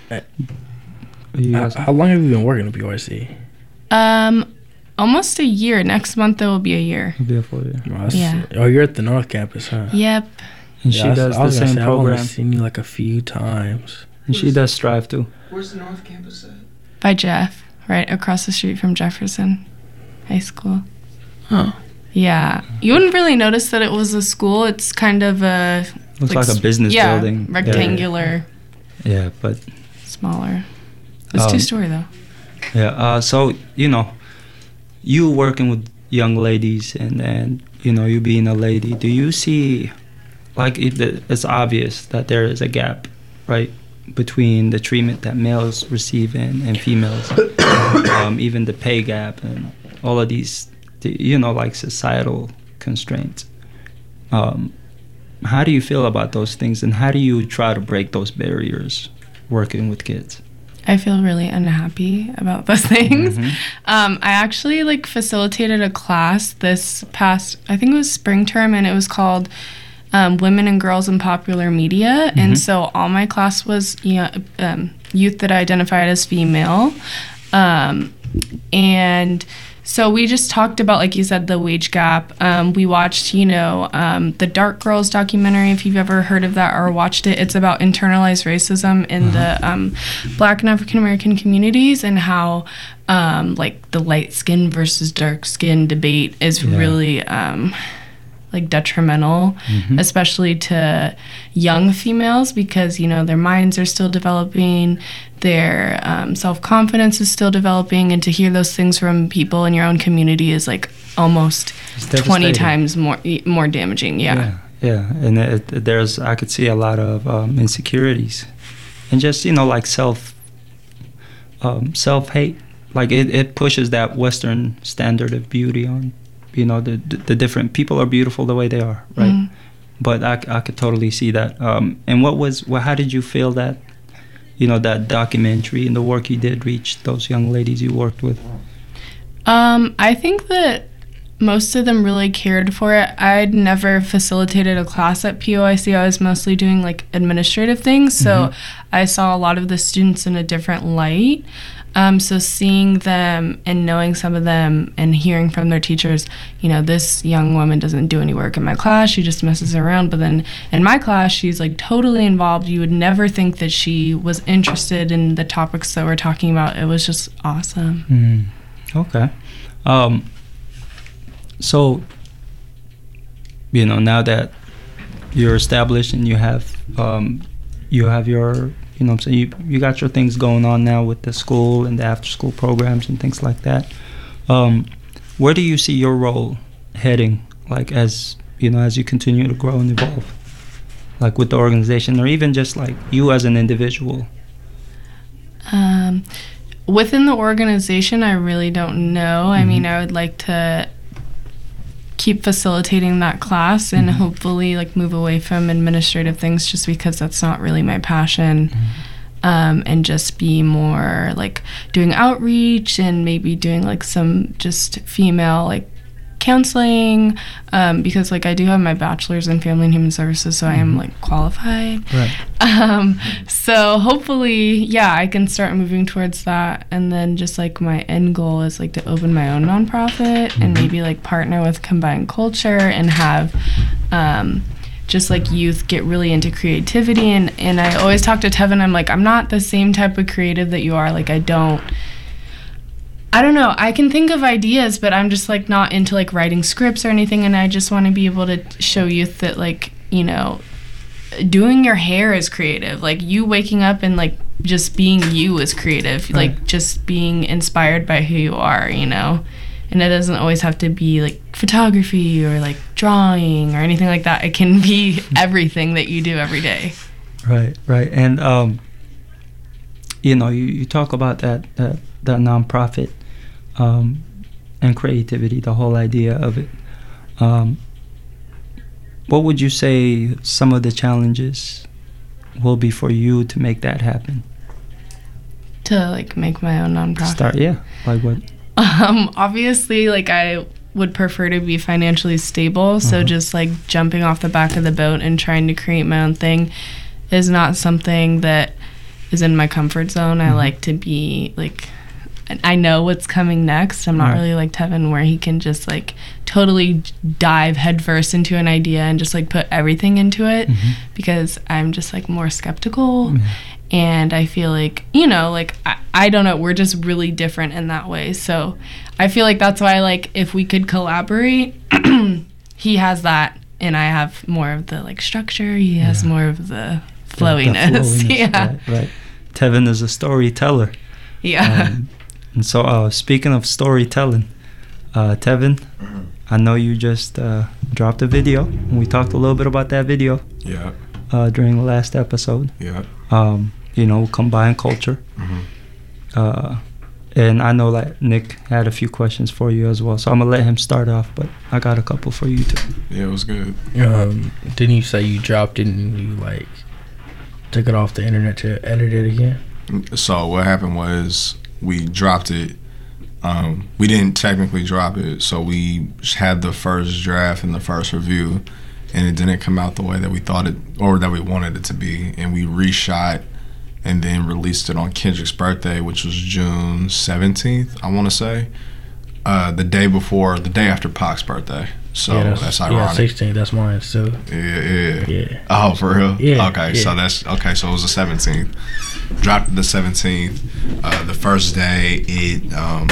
how, how long have you been working at B Y C? Um, almost a year. Next month it will be a year. It'll be a full year. Oh, yeah. Oh, you're at the North Campus, huh? Yep. And yeah, she does the same say, program. I've only seen you like a few times. And she does Strive too. Where's the North Campus at? By Jeff, right across the street from Jefferson High School. Oh. Yeah. You wouldn't really notice that it was a school. It's kind of a... Looks like, like a business yeah, building. Rectangular. Yeah, yeah but... Smaller. It's um, two-story though. Yeah, uh, so, you know, you working with young ladies and, and, you know, you being a lady, do you see... Like, it, it's obvious that there is a gap, right, between the treatment that males receive and, and females, um, even the pay gap and all of these, you know, like societal constraints. Um, how do you feel about those things, and how do you try to break those barriers working with kids? I feel really unhappy about those things. Mm-hmm. Um, I actually, like, facilitated a class this past, I think it was spring term, and it was called... Um, women and girls in popular media, mm-hmm. and so all my class was you know, um, youth that identified as female, um, and so we just talked about, like you said, the wage gap. Um, we watched, you know, um, the Dark Girls documentary, if you've ever heard of that or watched it. It's about internalized racism in uh-huh. the um, Black and African American communities, and how um, like the light skin versus dark skin debate is yeah. really um, like detrimental, mm-hmm. especially to young females, because, you know, their minds are still developing, their um, self-confidence is still developing, and to hear those things from people in your own community is like almost twenty times more more damaging. Yeah, yeah, yeah. And it, there's, I could see a lot of um, insecurities, and just, you know, like self um, self-hate. Like it, it pushes that Western standard of beauty on. You know, the the different people are beautiful the way they are, right? Mm. But I, I could totally see that. Um, and what was, well, how did you feel that, you know, that documentary and the work you did reach those young ladies you worked with? Um, I think that most of them really cared for it. I'd never facilitated a class at P O I C. I was mostly doing like administrative things, so mm-hmm. I saw a lot of the students in a different light. Um, so seeing them and knowing some of them and hearing from their teachers, you know, this young woman doesn't do any work in my class, she just messes around. But then in my class, she's like totally involved. You would never think that she was interested in the topics that we're talking about. It was just awesome. Mm. Okay. Um, so, you know, now that you're established and you have, um, you have your... You know what I'm saying? You, you got your things going on now with the school and the after-school programs and things like that. Um, where do you see your role heading, like, as, you know, as you continue to grow and evolve? Like, with the organization, or even just, like, you as an individual? Um, within the organization, I really don't know. I Mm-hmm. mean, I would like to keep facilitating that class and Mm-hmm. hopefully like move away from administrative things just because that's not really my passion. Mm-hmm. Um, and just be more like doing outreach and maybe doing like some just female like counseling, um, because like I do have my bachelor's in family and human services, so I am like qualified. Right. Um, so hopefully, yeah, I can start moving towards that. And then just like my end goal is like to open my own nonprofit Mm-hmm. and maybe like partner with Combined Culture and have um, just like youth get really into creativity. And, and I always talk to Tevin, I'm like, I'm not the same type of creative that you are. Like I don't, I don't know. I can think of ideas, but I'm just like not into like writing scripts or anything. And I just want to be able to show youth that like, you know, doing your hair is creative. Like you waking up and like just being you is creative. Right. Like just being inspired by who you are, you know? And it doesn't always have to be like photography or like drawing or anything like that. It can be everything that you do every day. Right, right. And, um, you know, you, you talk about that, that, that nonprofit um, and creativity, the whole idea of it. Um, what would you say some of the challenges will be for you to make that happen? To like make my own nonprofit. Start, yeah. Like what? Um, obviously, like I would prefer to be financially stable. So Uh-huh. just like jumping off the back of the boat and trying to create my own thing is not something that is in my comfort zone. I like to be like, I know what's coming next. I'm not Right. really like Tevin where he can just like totally dive headfirst into an idea and just like put everything into it because I'm just like more skeptical. And I feel like, you know, like, I, I don't know, we're just really different in that way. So I feel like that's why, like, if we could collaborate, he has that, and I have more of the, like, structure. He has Yeah. more of the The- the flowiness. flowiness, yeah. Right, right. Tevin is a storyteller. Yeah. Um, and so, uh, speaking of storytelling, uh, Tevin, I know you just uh, dropped a video. And we talked a little bit about that video. Yeah. Uh, during the last episode. Yeah. Um, you know, Combined Culture. Mhm. Uh, and I know like Nick had a few questions for you as well, so I'm gonna let him start off. But I got a couple for you too. Yeah, it was good. Um, didn't you say you dropped it and you like took it off the internet to edit it again? So what happened was we dropped it. Um, we didn't technically drop it, so we had the first draft and the first review, and it didn't come out the way that we thought it or that we wanted it to be, and we reshot and then released it on Kendrick's birthday, which was June seventeenth, I want to say, uh, the day before, the day after Pac's birthday. So yeah, that's, that's ironic. Yeah, sixteen. That's mine. So Yeah, yeah. yeah. Oh, for real? Yeah, Okay, yeah. so that's okay. So it was the seventeenth. Dropped it the seventeenth. Uh, the first day, it um,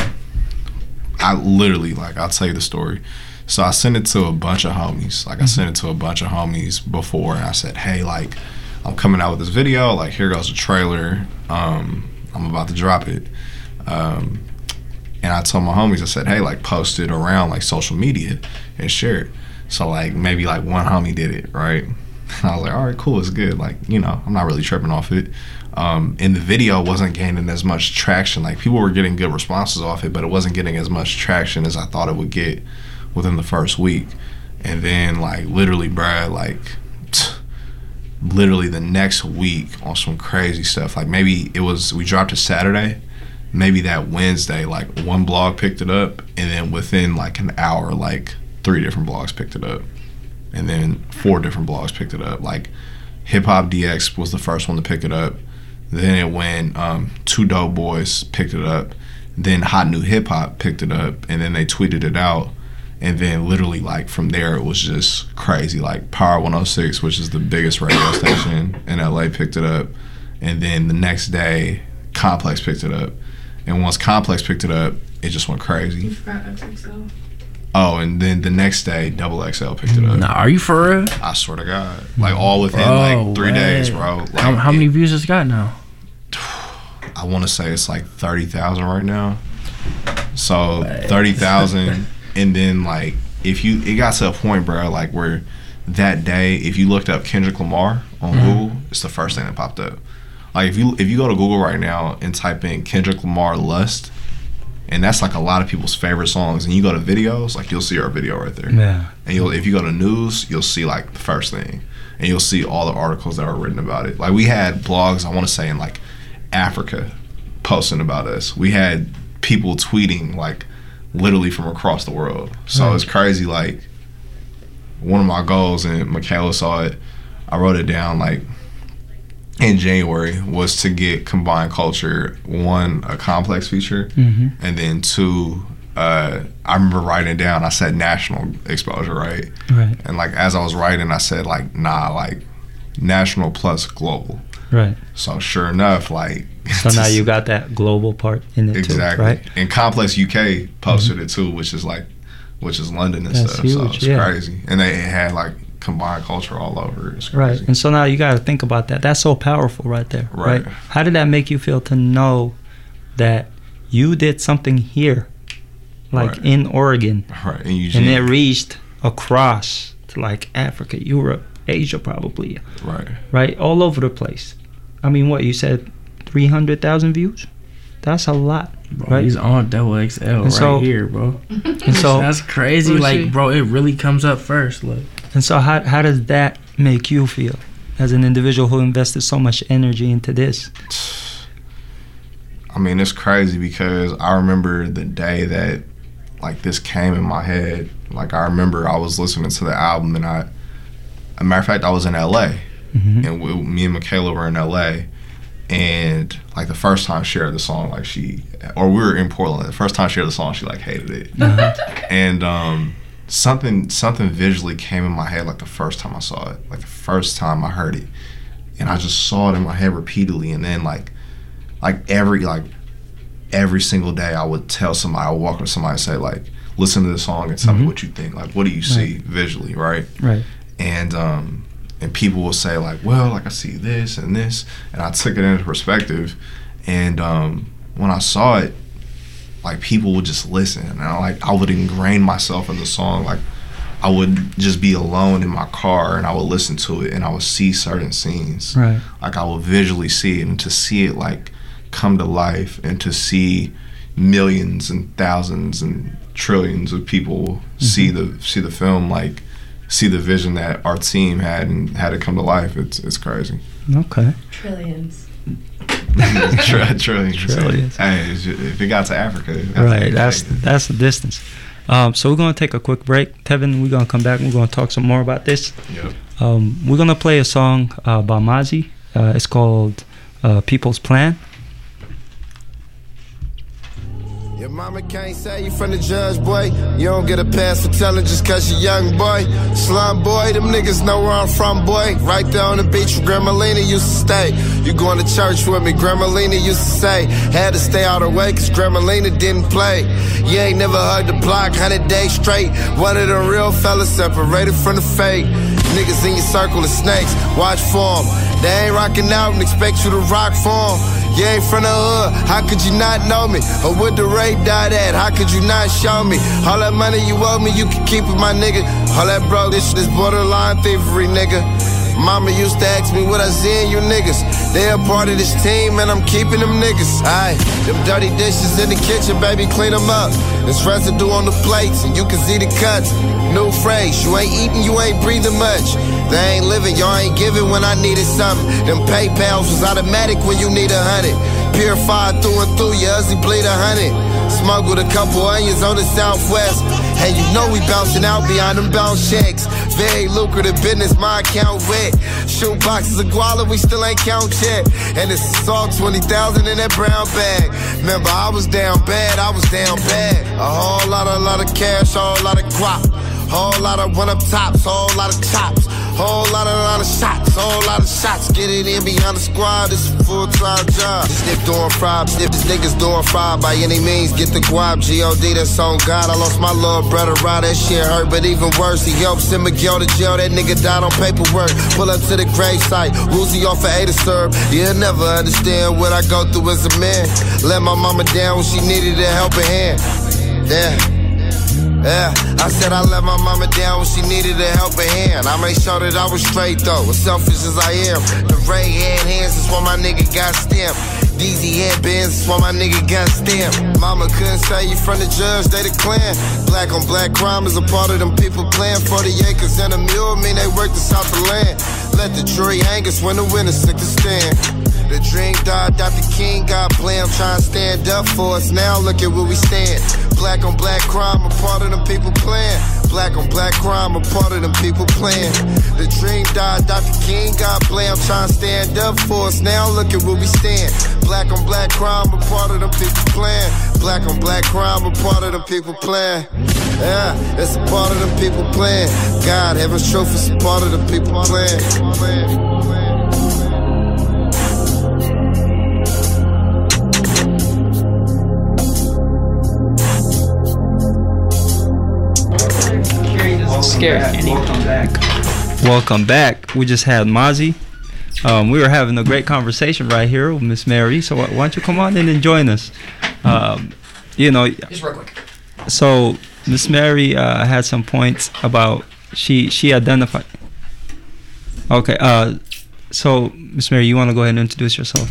I literally like I'll tell you the story. So I sent it to a bunch of homies. Like I sent it to a bunch of homies before, and I said, "Hey, like I'm coming out with this video. Like here goes the trailer. Um, I'm about to drop it." Um, and I told my homies, I said, "Hey, like post it around like social media and share it." So like maybe like one homie did it, right? And I was like, all right, cool, it's good. Like, you know, I'm not really tripping off it. Um, and the video wasn't gaining as much traction. Like people were getting good responses off it, but it wasn't getting as much traction as I thought it would get within the first week. And then like literally, Brad, like literally the next week on some crazy stuff. Like maybe it was, we dropped it Saturday. Maybe that Wednesday, like one blog picked it up, and then within like an hour, like three different blogs picked it up, and then four different blogs picked it up. Like Hip Hop D X was the first one to pick it up. Then it went um, Two Dope Boys picked it up. Then Hot New Hip Hop picked it up, and then they tweeted it out. And then literally like from there it was just crazy. Like Power one oh six, which is the biggest radio station in L A, picked it up. And then the next day Complex picked it up. And once Complex picked it up, it just went crazy. forgot X X L. Oh, and then the next day, Double X L picked it up. Nah, are you for real? I swear to God. Like, all within, Bro, like, three what? days, bro. Like, how how it- many views it's got now? I want to say it's like thirty thousand right now. So, thirty thousand. And then, like, if you, it got to a point, bro, like, where that day, if you looked up Kendrick Lamar on Mhm. Google, it's the first thing that popped up. Like if you if you go to Google right now and type in Kendrick Lamar Lust, and that's like a lot of people's favorite songs, and you go to videos, like you'll see our video right there. Yeah. And you'll if you go to news, you'll see like the first thing, and you'll see all the articles that are written about it. Like we had blogs, I want to say in like Africa, posting about us. We had people tweeting like literally from across the world. So Right. it's crazy. Like one of my goals, and Michaela saw it, I wrote it down like in January, was to get Combined Culture, one, a complex feature, Mhm. and then two, uh, I remember writing it down, I said national exposure, right? Right. And like as I was writing, I said like, nah, like national plus global. Right. So sure enough, like So now you got that global part in it exactly, too, right? And Complex U K posted it too, which is like, which is London and That's stuff. So huge, it's yeah. crazy, and they had like Combined Culture all over. It's Right. crazy. And so now you got to think about that. That's so powerful right there. Right. Right. How did that make you feel to know that you did something here, like Right. in Oregon, Right. And Eugene. and it reached across to like Africa, Europe, Asia, probably, Right. right, all over the place. I mean, what you said, three hundred thousand views? That's a lot, Bro, right? he's on double X L And right so- here, bro. And so, That's crazy. Oh, Like, shit. bro, it really comes up first. Look. and so, how how does that make you feel as an individual who invested so much energy into this? I mean, it's crazy because I remember the day that like this came in my head. Like I remember I was listening to the album, and I, as a matter of fact, I was in L A, Mhm. and we, me and Michaela were in L A, and like the first time she heard the song, like she, or we were in Portland. The first time she heard the song, she like hated it, and um, something something visually came in my head like the first time I saw it, like the first time I heard it, and I just saw it in my head repeatedly, and then like. Like every like every single day, I would tell somebody, I would walk up to somebody and say like, listen to the song and tell me Mhm. what you think. Like, what do you see visually, right? Right. And um, and people will say like, well, like I see this and this, and I took it into perspective. And um, when I saw it, like people would just listen, and I like I would ingrain myself in the song. Like I would just be alone in my car, and I would listen to it, and I would see certain scenes. Right. Like I would visually see it, and to see it like come to life, and to see millions and thousands and trillions of people Mm-hmm. see the see the film, like see the vision that our team had and had it come to life. It's it's crazy. Okay. Trillions. Tr- trillions. Trillions. Hey, it's ju- if it got to Africa, it got to Right, Africa. that's that's the distance. Um, so we're gonna take a quick break, Tevin. We're gonna come back. And we're gonna talk some more about this. Yep. Um, we're gonna play a song uh, by Mozzie. Uh, it's called uh, "People's Plan." Your mama can't save you from the judge, boy. You don't get a pass for telling just cause you're young, boy. Slum boy, them niggas know where I'm from, boy. Right there on the beach where Grandma Lena used to stay. You going to church with me, Grandma Lena used to say. Had to stay out of the way cause Grandma Lena didn't play. You ain't never hugged the block, one hundred days straight. One of the real fellas separated from the fake. Niggas in your circle of snakes, watch for 'em. They ain't rocking out and expect you to rock for 'em. You ain't from the hood, how could you not know me? Or would the rape die at, how could you not show me? All that money you owe me, you can keep it, my nigga. All that bro, this shit is borderline thievery, nigga. Mama used to ask me what I see in you niggas. They a part of this team and I'm keeping them niggas. Aye, them dirty dishes in the kitchen, baby, clean them up. There's residue on the plates and you can see the cuts. New phrase, you ain't eating, you ain't breathing much. They ain't living, y'all ain't giving when I needed something. Them PayPals was automatic when you need a hundred. Purified through and through, your Uzi bleed a hundred. Smuggled a couple onions on the southwest. And you know we bouncing out behind them bounce checks. Very lucrative business, my account wet. Shoot boxes of guala, we still ain't count yet. And it's all twenty thousand in that brown bag. Remember, I was down bad, I was down bad. A whole lot, a lot of cash, a whole lot of guap. Whole lot of one up tops, whole lot of chops. Whole lot of, lot of shots, whole lot of shots. Get it in behind the squad, this is a full-time job. This nigga doing fried, this nigga's doing fried by any means. Get the guap, G O D, that's on God. I lost my little brother, right, that shit hurt, but even worse, he helped send Miguel to jail. That nigga died on paperwork. Pull up to the gravesite, woozy off of A to serve. You'll never understand what I go through as a man. Let my mama down when she needed a helping hand. Yeah. Yeah, I said I let my mama down when she needed a helping hand. I made sure that I was straight though, as selfish as I am. The ray hand hands is why my nigga got stamped. D Z headbands is why my nigga got stamped. Mama couldn't save you from the judge, they the clan. Black on black crime is a part of them people playing. Forty acres and a mule mean they worked us out the land. Let the jury hang us when the winners took the stand. The dream died, Doctor King got planned. I'm trying to stand up for us, now look at where we stand. Black on black crime, a part of them people playing. Black on black crime, a part of them people playing. The dream died, Doctor King got planned. I'm trying to stand up for us, now look at where we stand. Black on black crime, a part of them people playing. Black on black crime, a part of them people playing. Yeah, it's a part of them people playing. God, heaven's truth is a part of the people playing. Scary. Welcome back. Welcome back. We just had Mozzie. Um, we were having a great conversation right here with Miss Mary. So why don't you come on in and join us? Um, you know, just real quick. So Miss Mary uh, had some points about she she identified. Okay. Uh, so Miss Mary, you want to go ahead and introduce yourself?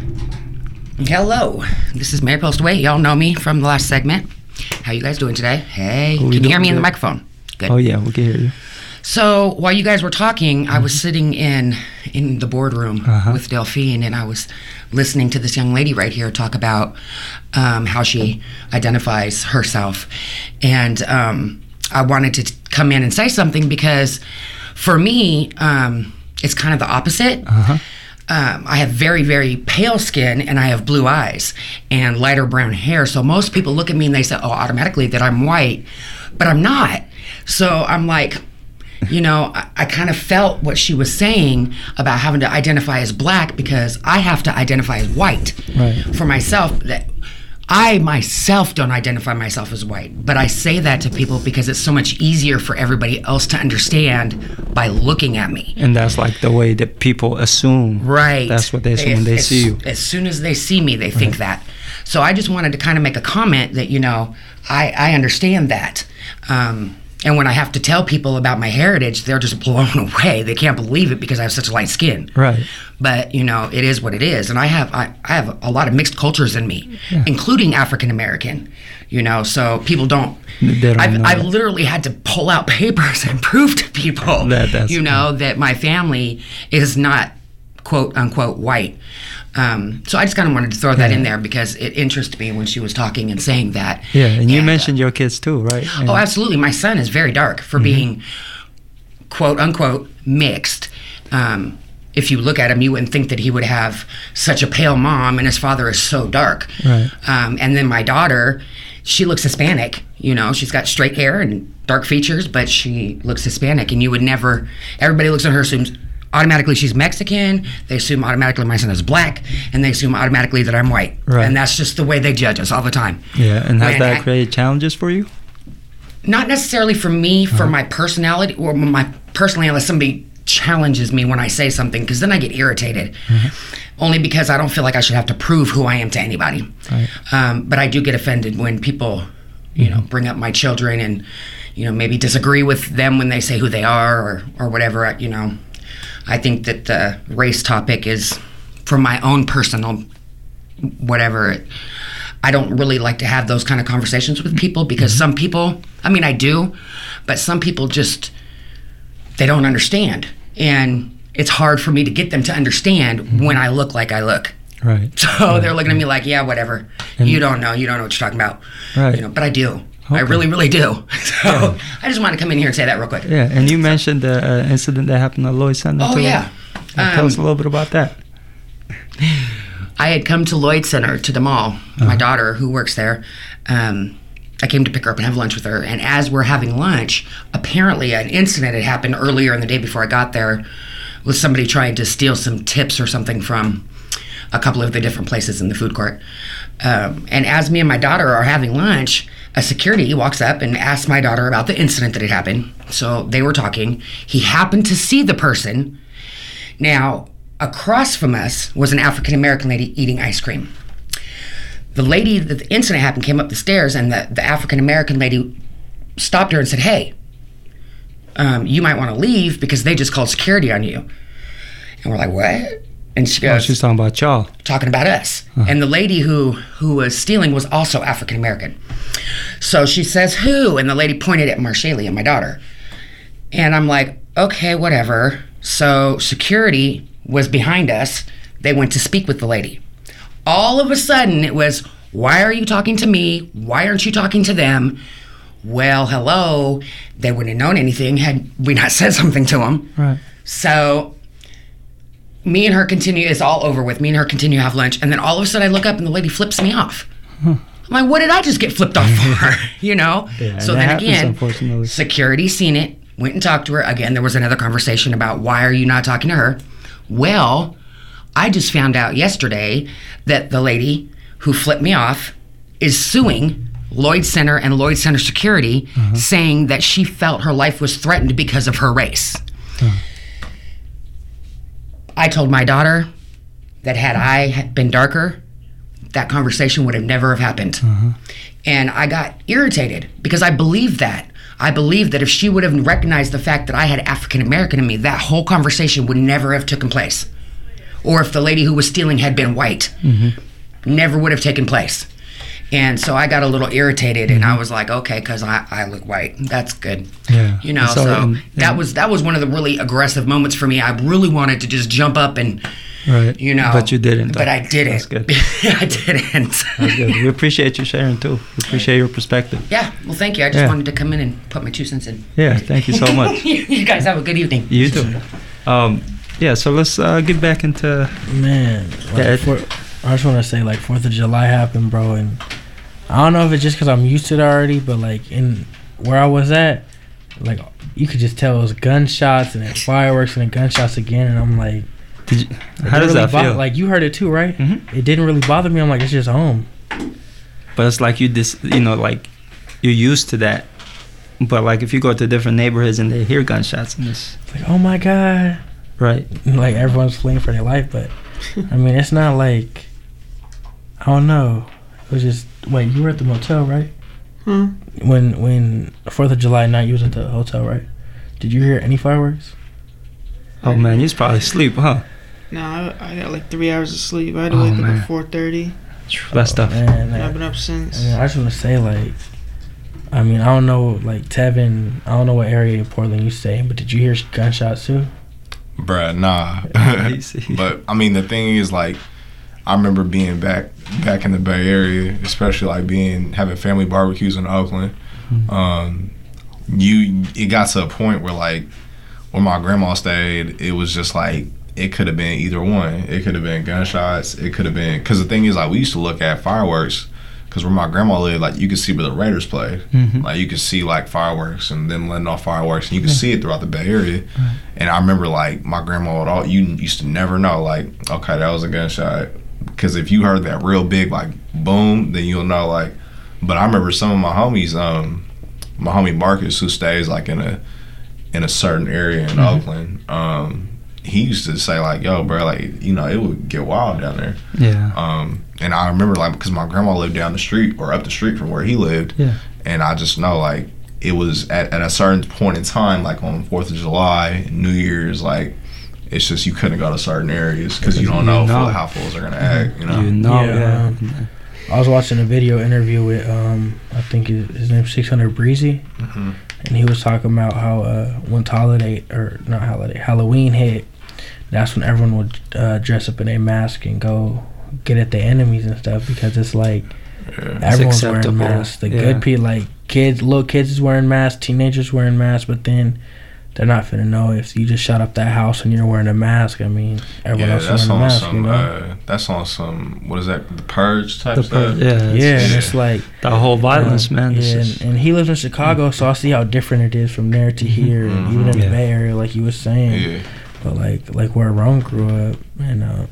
Hello. This is Mary Postaway. Y'all know me from the last segment. How you guys doing today? Hey, Oh, we can you hear doing me in the good. microphone? Good. Oh yeah, we can hear you. So while you guys were talking, I was sitting in in the boardroom Uh-huh. with Delphine, and I was listening to this young lady right here talk about um, how she identifies herself, and um, I wanted to t- come in and say something because, for me, um, it's kind of the opposite. Uh-huh. Um, I have very, very pale skin, and I have blue eyes and lighter brown hair. So most people look at me and they say, "Oh, automatically that I'm white," but I'm not. So I'm like, you know, I, I kind of felt what she was saying about having to identify as black because I have to identify as white Right. for myself. That I myself don't identify myself as white, but I say that to people because it's so much easier for everybody else to understand by looking at me. And that's like the way that people assume. Right. That's what they assume when they as, see you. As soon as they see me, they think that. So I just wanted to kind of make a comment that, you know, I, I understand that. Um, and when I have to tell people about my heritage, they're just blown away. They can't believe it because I have such light skin. Right. But, you know, it is what it is. And I have I, I have a lot of mixed cultures in me, Yeah. including African American, you know, so people don't, They don't I've, know I've that. literally had to pull out papers and prove to people, That- that's- you know, that my family is not quote unquote white. Um, so I just kind of wanted to throw that Yeah. in there because it interested me when she was talking and saying that. Yeah, and you uh, mentioned your kids too, right? And- Oh, absolutely. My son is very dark for Mm-hmm. being quote unquote mixed. Um, if you look at him, you wouldn't think that he would have such a pale mom, and his father is so dark. Right. Um, and then my daughter, she looks Hispanic. You know, she's got straight hair and dark features, but she looks Hispanic. And you would never, everybody looks at her, assumes automatically she's Mexican. They assume automatically my son is black, and they assume automatically that I'm white. Right. And that's just the way they judge us all the time. Yeah, and has When that I- created challenges for you? Not necessarily for me, for my personality, or my personality, unless somebody challenges me when I say something, because then I get irritated. Only because I don't feel like I should have to prove who I am to anybody. Right. Um, but I do get offended when people, you know, bring up my children and, you know, maybe disagree with them when they say who they are or, or whatever. I- You know, I think that the race topic is, for my own personal whatever, I don't really like to have those kind of conversations with people because some people, I mean, I do, but some people just, they don't understand. And it's hard for me to get them to understand when I look like I look. Right. So right. they're looking at me like, yeah, whatever. And- you don't know. You don't know what you're talking about. Right. You know, but I do. I Okay. really, really do. So Yeah. I just want to come in here and say that real quick. Yeah, and you mentioned the uh, incident that happened at Lloyd Center Oh, too. yeah. Uh, tell Um, us a little bit about that. I had come to Lloyd Center, to the mall. Uh-huh. My daughter, who works there, um, I came to pick her up and have lunch with her. And as we're having lunch, apparently an incident had happened earlier in the day before I got there with somebody trying to steal some tips or something from a couple of the different places in the food court. Um, and as me and my daughter are having lunch, a security walks up and asks my daughter about the incident that had happened. So they were talking. He happened to see the person. Now, across from us was an African-American lady eating ice cream. The lady that the incident happened came up the stairs, and the, the African-American lady stopped her and said, hey, um, you might want to leave because they just called security on you. And we're like, what? And she goes, oh, she's talking about y'all. Talking about us. Uh-huh. And the lady who, who was stealing was also African American. So she says, who? And the lady pointed at Marshaley and my daughter. And I'm like, okay, whatever. So security was behind us. They went to speak with the lady. All of a sudden, it was, why are you talking to me? Why aren't you talking to them? Well, hello. They wouldn't have known anything had we not said something to them. Right. So me and her continue, it's all over with. Me and her continue to have lunch. And then all of a sudden I look up and the lady flips me off. Huh. I'm like, what did I just get flipped off for? You know? Yeah, so then again, security seen it, went and talked to her. Again, there was another conversation about why are you not talking to her? Well, I just found out yesterday that the lady who flipped me off is suing Lloyd Center and Lloyd Center Security, uh-huh. saying that she felt her life was threatened because of her race. Uh-huh. I told my daughter that had I been darker, that conversation would have never have happened. Uh-huh. And I got irritated because I believed that. I believed that if she would have recognized the fact that I had African American in me, that whole conversation would never have taken place. Or if the lady who was stealing had been white, mm-hmm. never would have taken place. And so I got a little irritated, and I was like, okay, because I, I look white. That's good. Yeah. You know, so, so um, yeah. that was that was one of the really aggressive moments for me. I really wanted to just jump up and, right. you know. But you didn't. But I didn't. That's good. I didn't. That's good. We appreciate you sharing, too. We appreciate your perspective. Yeah. Well, thank you. I just yeah. wanted to come in and put my two cents in. Yeah. Thank you so much. You guys have a good evening. You too. Um, yeah, so let's uh, get back into... Man. Like for, I just want to say, like, fourth of July happened, bro, and... I don't know if it's just because I'm used to it already, but like in where I was at, like you could just tell it was gunshots and then fireworks and then gunshots again, and I'm like, Did you, how does really that feel? Bo- like you heard it too, right? Mm-hmm. It didn't really bother me. I'm like, it's just home. But it's like you dis, you know, like you're used to that. But like if you go to different neighborhoods and they hear gunshots and it's like, oh my god, right? Like everyone's fleeing for their life, but I mean, it's not like I don't know. It was just. Wait, you were at the motel, right? Hmm. When when Fourth of July night, you was at the hotel, right? Did you hear any fireworks? Oh man, you was probably asleep, huh? Nah, I, I got like three hours of sleep. I had to oh, wake man. up at four thirty. That stuff. Man, like, I've been up since. I, mean, I just want to say, like, I mean, I don't know, like Tevin, I don't know what area of Portland you stay in, but did you hear gunshots too? Bruh, nah. But I mean, the thing is, like, I remember being back back in the Bay Area, especially like being having family barbecues in Oakland. Mm-hmm. Um, you it got to a point where like where my grandma stayed, it was just like it could have been either one. It could have been gunshots. It could have been because the thing is like we used to look at fireworks because where my grandma lived, like you could see where the Raiders played. Mm-hmm. Like you could see like fireworks and them letting off fireworks, and you could yeah. see it throughout the Bay Area. Right. And I remember like my grandma would all you used to never know like okay that was a gunshot. Because if you heard that real big like boom, then you'll know like. But I remember some of my homies, um, my homie Marcus, who stays like in a in a certain area in mm-hmm. Oakland. Um, he used to say like, "Yo, bro, like you know, it would get wild down there." Yeah. Um, and I remember like because my grandma lived down the street or up the street from where he lived. Yeah. And I just know like it was at, at a certain point in time, like on Fourth of July, New Year's, like. It's just you couldn't go to certain areas because you don't you know, know. how fools are gonna act. You know. You know. Yeah. Um, I was watching a video interview with um I think his, his name's six hundred Breezy, mm-hmm. and he was talking about how uh once holiday or not holiday Halloween hit, that's when everyone would uh, dress up in a mask and go get at the enemies and stuff because it's like yeah. everyone's wearing masks. The yeah. good people like kids, little kids is wearing masks, teenagers wearing masks, but then. They're not finna know if you just shot up that house and you're wearing a mask. I mean, everyone yeah, else is wearing a mask, some, you know? Uh, that's on some, what is that, the Purge type the stuff? Purge, yeah. Yeah, and it's like... The whole violence, uh, man. Yeah, and, and he lives in Chicago, so I see how different it is from there to here, mm-hmm. and even in yeah. the Bay Area, like you were saying. Yeah. But like like where Rome grew up, and uh,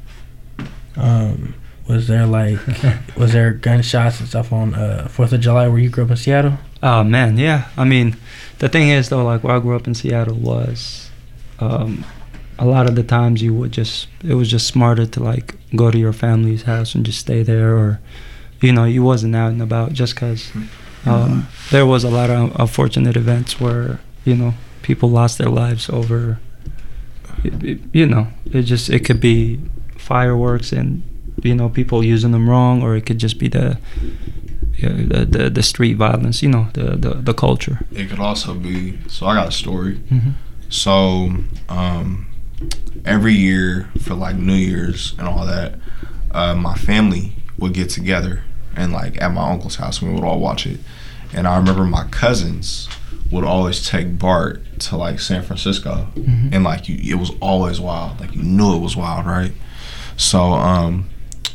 um, was there like, was there gunshots and stuff on uh, fourth of July where you grew up in Seattle? Oh, man, yeah. I mean... The thing is, though, like, where I grew up in Seattle was, um, a lot of the times you would just, it was just smarter to, like, go to your family's house and just stay there or, you know, you wasn't out and about just because, Um, there was a lot of unfortunate events where, you know, people lost their lives over, it, it, you know, it just, it could be fireworks and, you know, people using them wrong, or it could just be the, yeah, the, the, the street violence, you know, the, the, the culture. It could also be, so I got a story. Mm-hmm. So, um, every year for like New Year's and all that, uh, my family would get together and like at my uncle's house, we would all watch it. And I remember my cousins would always take Bart to like San Francisco, mm-hmm. and like you, it was always wild. Like you knew it was wild, right? So, um,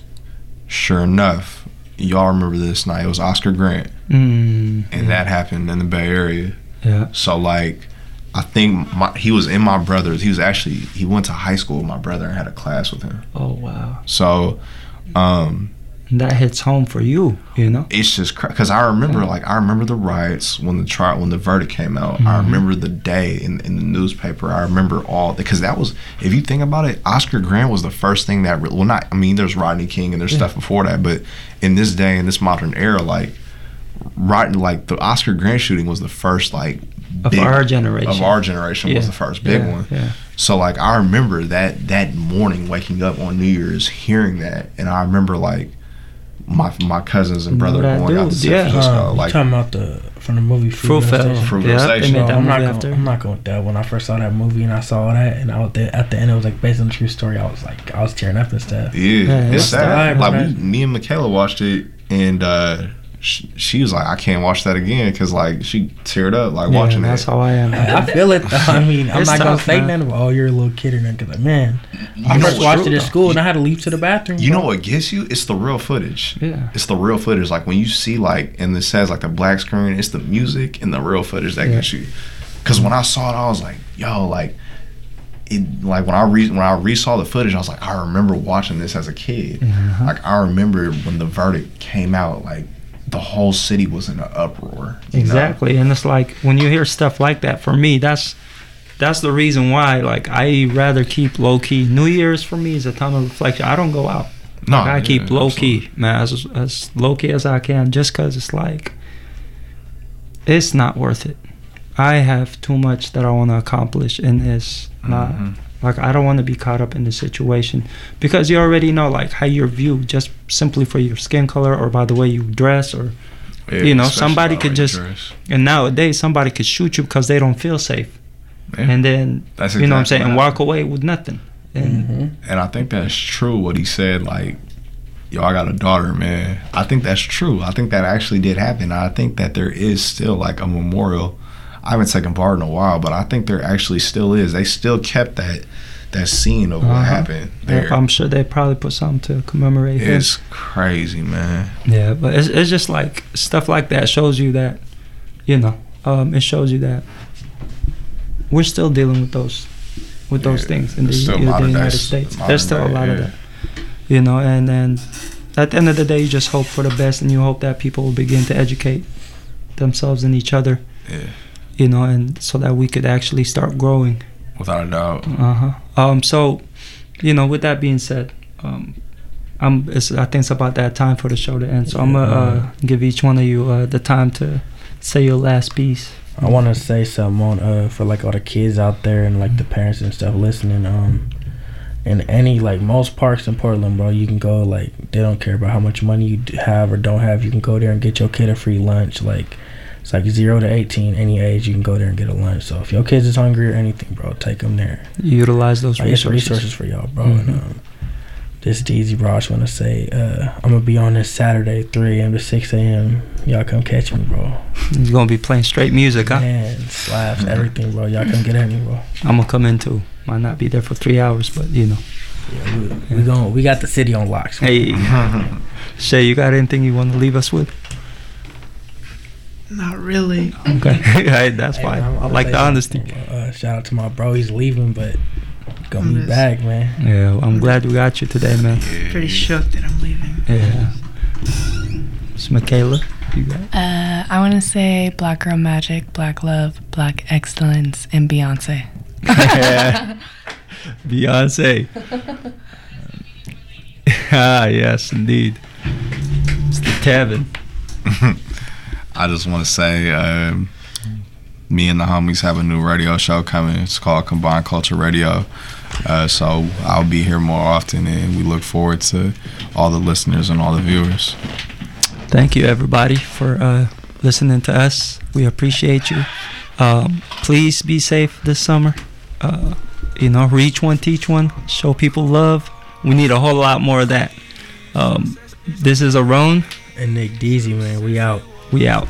sure enough, y'all remember this night. It was Oscar Grant, mm, and yeah. that happened in the Bay Area. Yeah. So like, I think my, he was in my brother's. He was actually he went to high school with my brother and had a class with him. Oh wow. So, um. that hits home for you, you know. It's just because I remember, yeah. like I remember the riots when the trial, when the verdict came out. Mm-hmm. I remember the day in, in the newspaper. I remember all because that was, if you think about it, Oscar Grant was the first thing that well, not. I mean, there's Rodney King and there's yeah. stuff before that, but in this day in this modern era, like right, like the Oscar Grant shooting was the first like of big, our generation. Of our generation yeah. was the first big yeah. one. Yeah. So like I remember that that morning waking up on New Year's hearing that, and I remember like. My my cousins and brother going dude, out to San yeah. Francisco. Uh, like talking about the from the movie Fruitvale Station. Fruitvale yeah, Station. They made that I'm, not movie gonna, after. I'm not going with that. When I first saw that movie and I saw that, and I was there, at the end it was like based on the true story. I was like, I was tearing up and stuff. Yeah, yeah it's sad. sad, like right? we, me and Michaela watched it, and uh, she, she was like, I can't watch that again because like she teared up like yeah, watching that's it. That's how I am. I, I feel it. Though. I mean, I'm it's not tough, gonna say man. nothing about, oh, you're a little kid or nothing. Cause like, man, You I know first what's watched true, it at though? school and I had to leave to the bathroom. You bro. know what gets you? It's the real footage. Yeah, it's the real footage. Like when you see like, and it says like the black screen, it's the music and the real footage that yeah. gets you. Because when I saw it, I was like, yo, like. It, like when I re when I re-saw the footage, I was like, I remember watching this as a kid. Mm-hmm. Like I remember when the verdict came out, like the whole city was in an uproar. Exactly, know? And it's like when you hear stuff like that. For me, that's that's the reason why. Like I rather keep low key. New Year's for me is a time of reflection. I don't go out. No, like, I yeah, keep low absolutely. key, man, as as low key as I can, just cause it's like it's not worth it. I have too much that I want to accomplish in this. Not Mm-hmm. like I don't want to be caught up in the situation because you already know like how you're viewed just simply for your skin color or by the way you dress or Yeah, you know especially somebody by the could way you just dress. and nowadays somebody could shoot you because they don't feel safe Yeah. and then That's you know what I'm exactly saying and what walk away with nothing and Mm-hmm. And I think that's true what he said, like, yo, I got a daughter, man. I think that's true. I think that actually did happen. I think that there is still like a memorial. I haven't taken part in a while, but I think there actually still is. They still kept that that scene of what Uh-huh. happened there. Yeah, I'm sure they probably put something to commemorate him. It's crazy, man. Yeah, but it's it's just like stuff like that shows you that, you know, um, it shows you that we're still dealing with those, with those Yeah, things in the, there's still in the modern United day- States. modern There's still a day, lot of yeah. that, you know, and then at the end of the day, you just hope for the best, and you hope that people will begin to educate themselves and each other, Yeah, you know, and so that we could actually start growing. without a doubt. Uh huh. Um. So, you know, with that being said, um, I'm. It's, I think it's about that time for the show to end. So I'm gonna uh, give each one of you uh, the time to say your last piece. I want to say something on uh for like all the kids out there and like the parents and stuff listening. Um, in any like most parks in Portland, bro, you can go like they don't care about how much money you d- have or don't have. You can go there and get your kid a free lunch. Like it's like zero to eighteen, any age you can go there and get a lunch. So if your kids is hungry or anything, bro, take them there. Utilize those Like, it's resources. resources for y'all, bro. Mm-hmm. And, um, this is D Z, bro. I just want to say uh, I'm gonna be on this Saturday, three a.m. to six a.m. Y'all come catch me, bro. He's gonna be playing straight music, huh? Man, slaps, everything, bro. Y'all come get at me, bro. I'm gonna come in too. Might not be there for three hours, but you know. Yeah, we, we gon' we got the city on lock. So. Hey, Shay, you got anything you want to leave us with? Not really. Okay, hey, that's Hey, fine. man, I'm- I I'm like the saying, honesty. Uh, shout out to my bro. He's leaving, but gonna I'm be just- back, man. Yeah, I'm glad we got you today, man. Pretty shook that I'm leaving. Yeah. It's Michaela. You got it? Uh, I want to say Black Girl Magic, Black Love, Black Excellence, and Beyonce. Beyonce. Ah, yes, indeed. Mister Tevin. I just want to say, um, me and the homies have a new radio show coming. It's called Combined Culture Radio. Uh, so I'll be here more often, and we look forward to all the listeners and all the viewers. Thank you, everybody, for uh, listening to us. We appreciate you. Um, please be safe this summer. Uh, you know, reach one, teach one, show people love. We need a whole lot more of that. Um, this is Aron. And Nick Deasy, man. We out. We out.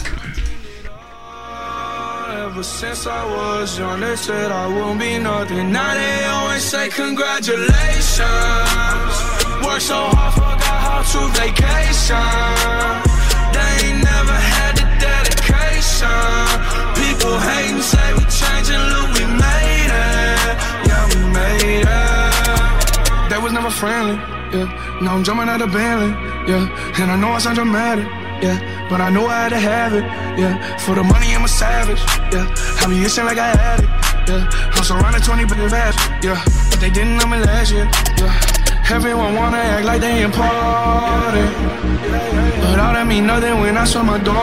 Ever since I was young, they said I won't be nothing. Now they always say congratulations. Worked so hard, forgot how to vacation. They ain't never had the dedication. People hate and say we changing, look, we made it. Yeah, we made it. They was never friendly, yeah. Now I'm jumping out of Bentley, yeah. And I know I sound dramatic, yeah. But I know I had to have it, yeah. For the money, I'm a savage, yeah. I be itching like I had it, yeah. I'm surrounded twenty but fast, yeah. But they didn't know me last year, yeah. Everyone wanna act like they important, but all that mean nothing when I saw my door,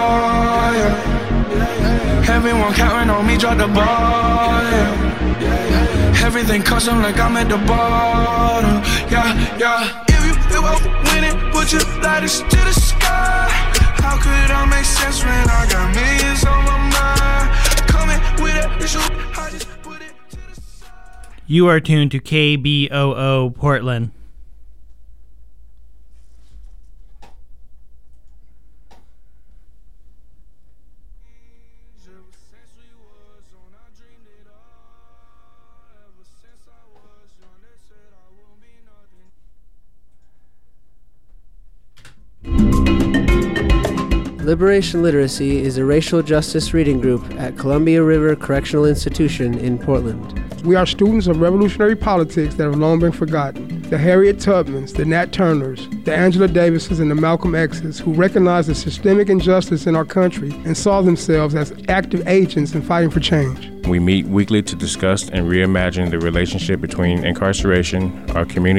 yeah. Everyone counting on me, drop the ball, yeah. Everything custom like I'm at the bottom, yeah, yeah. If you feel about winning, put your lighters to the sky. How could I make sense when I got millions on my mind? Coming with it, issue, I just put it to the side. You are tuned to K B O O Portland. Liberation Literacy is a racial justice reading group at Columbia River Correctional Institution in Portland. We are students of revolutionary politics that have long been forgotten. The Harriet Tubmans, the Nat Turners, the Angela Davises, and the Malcolm X's, who recognized the systemic injustice in our country and saw themselves as active agents in fighting for change. We meet weekly to discuss and reimagine the relationship between incarceration, our community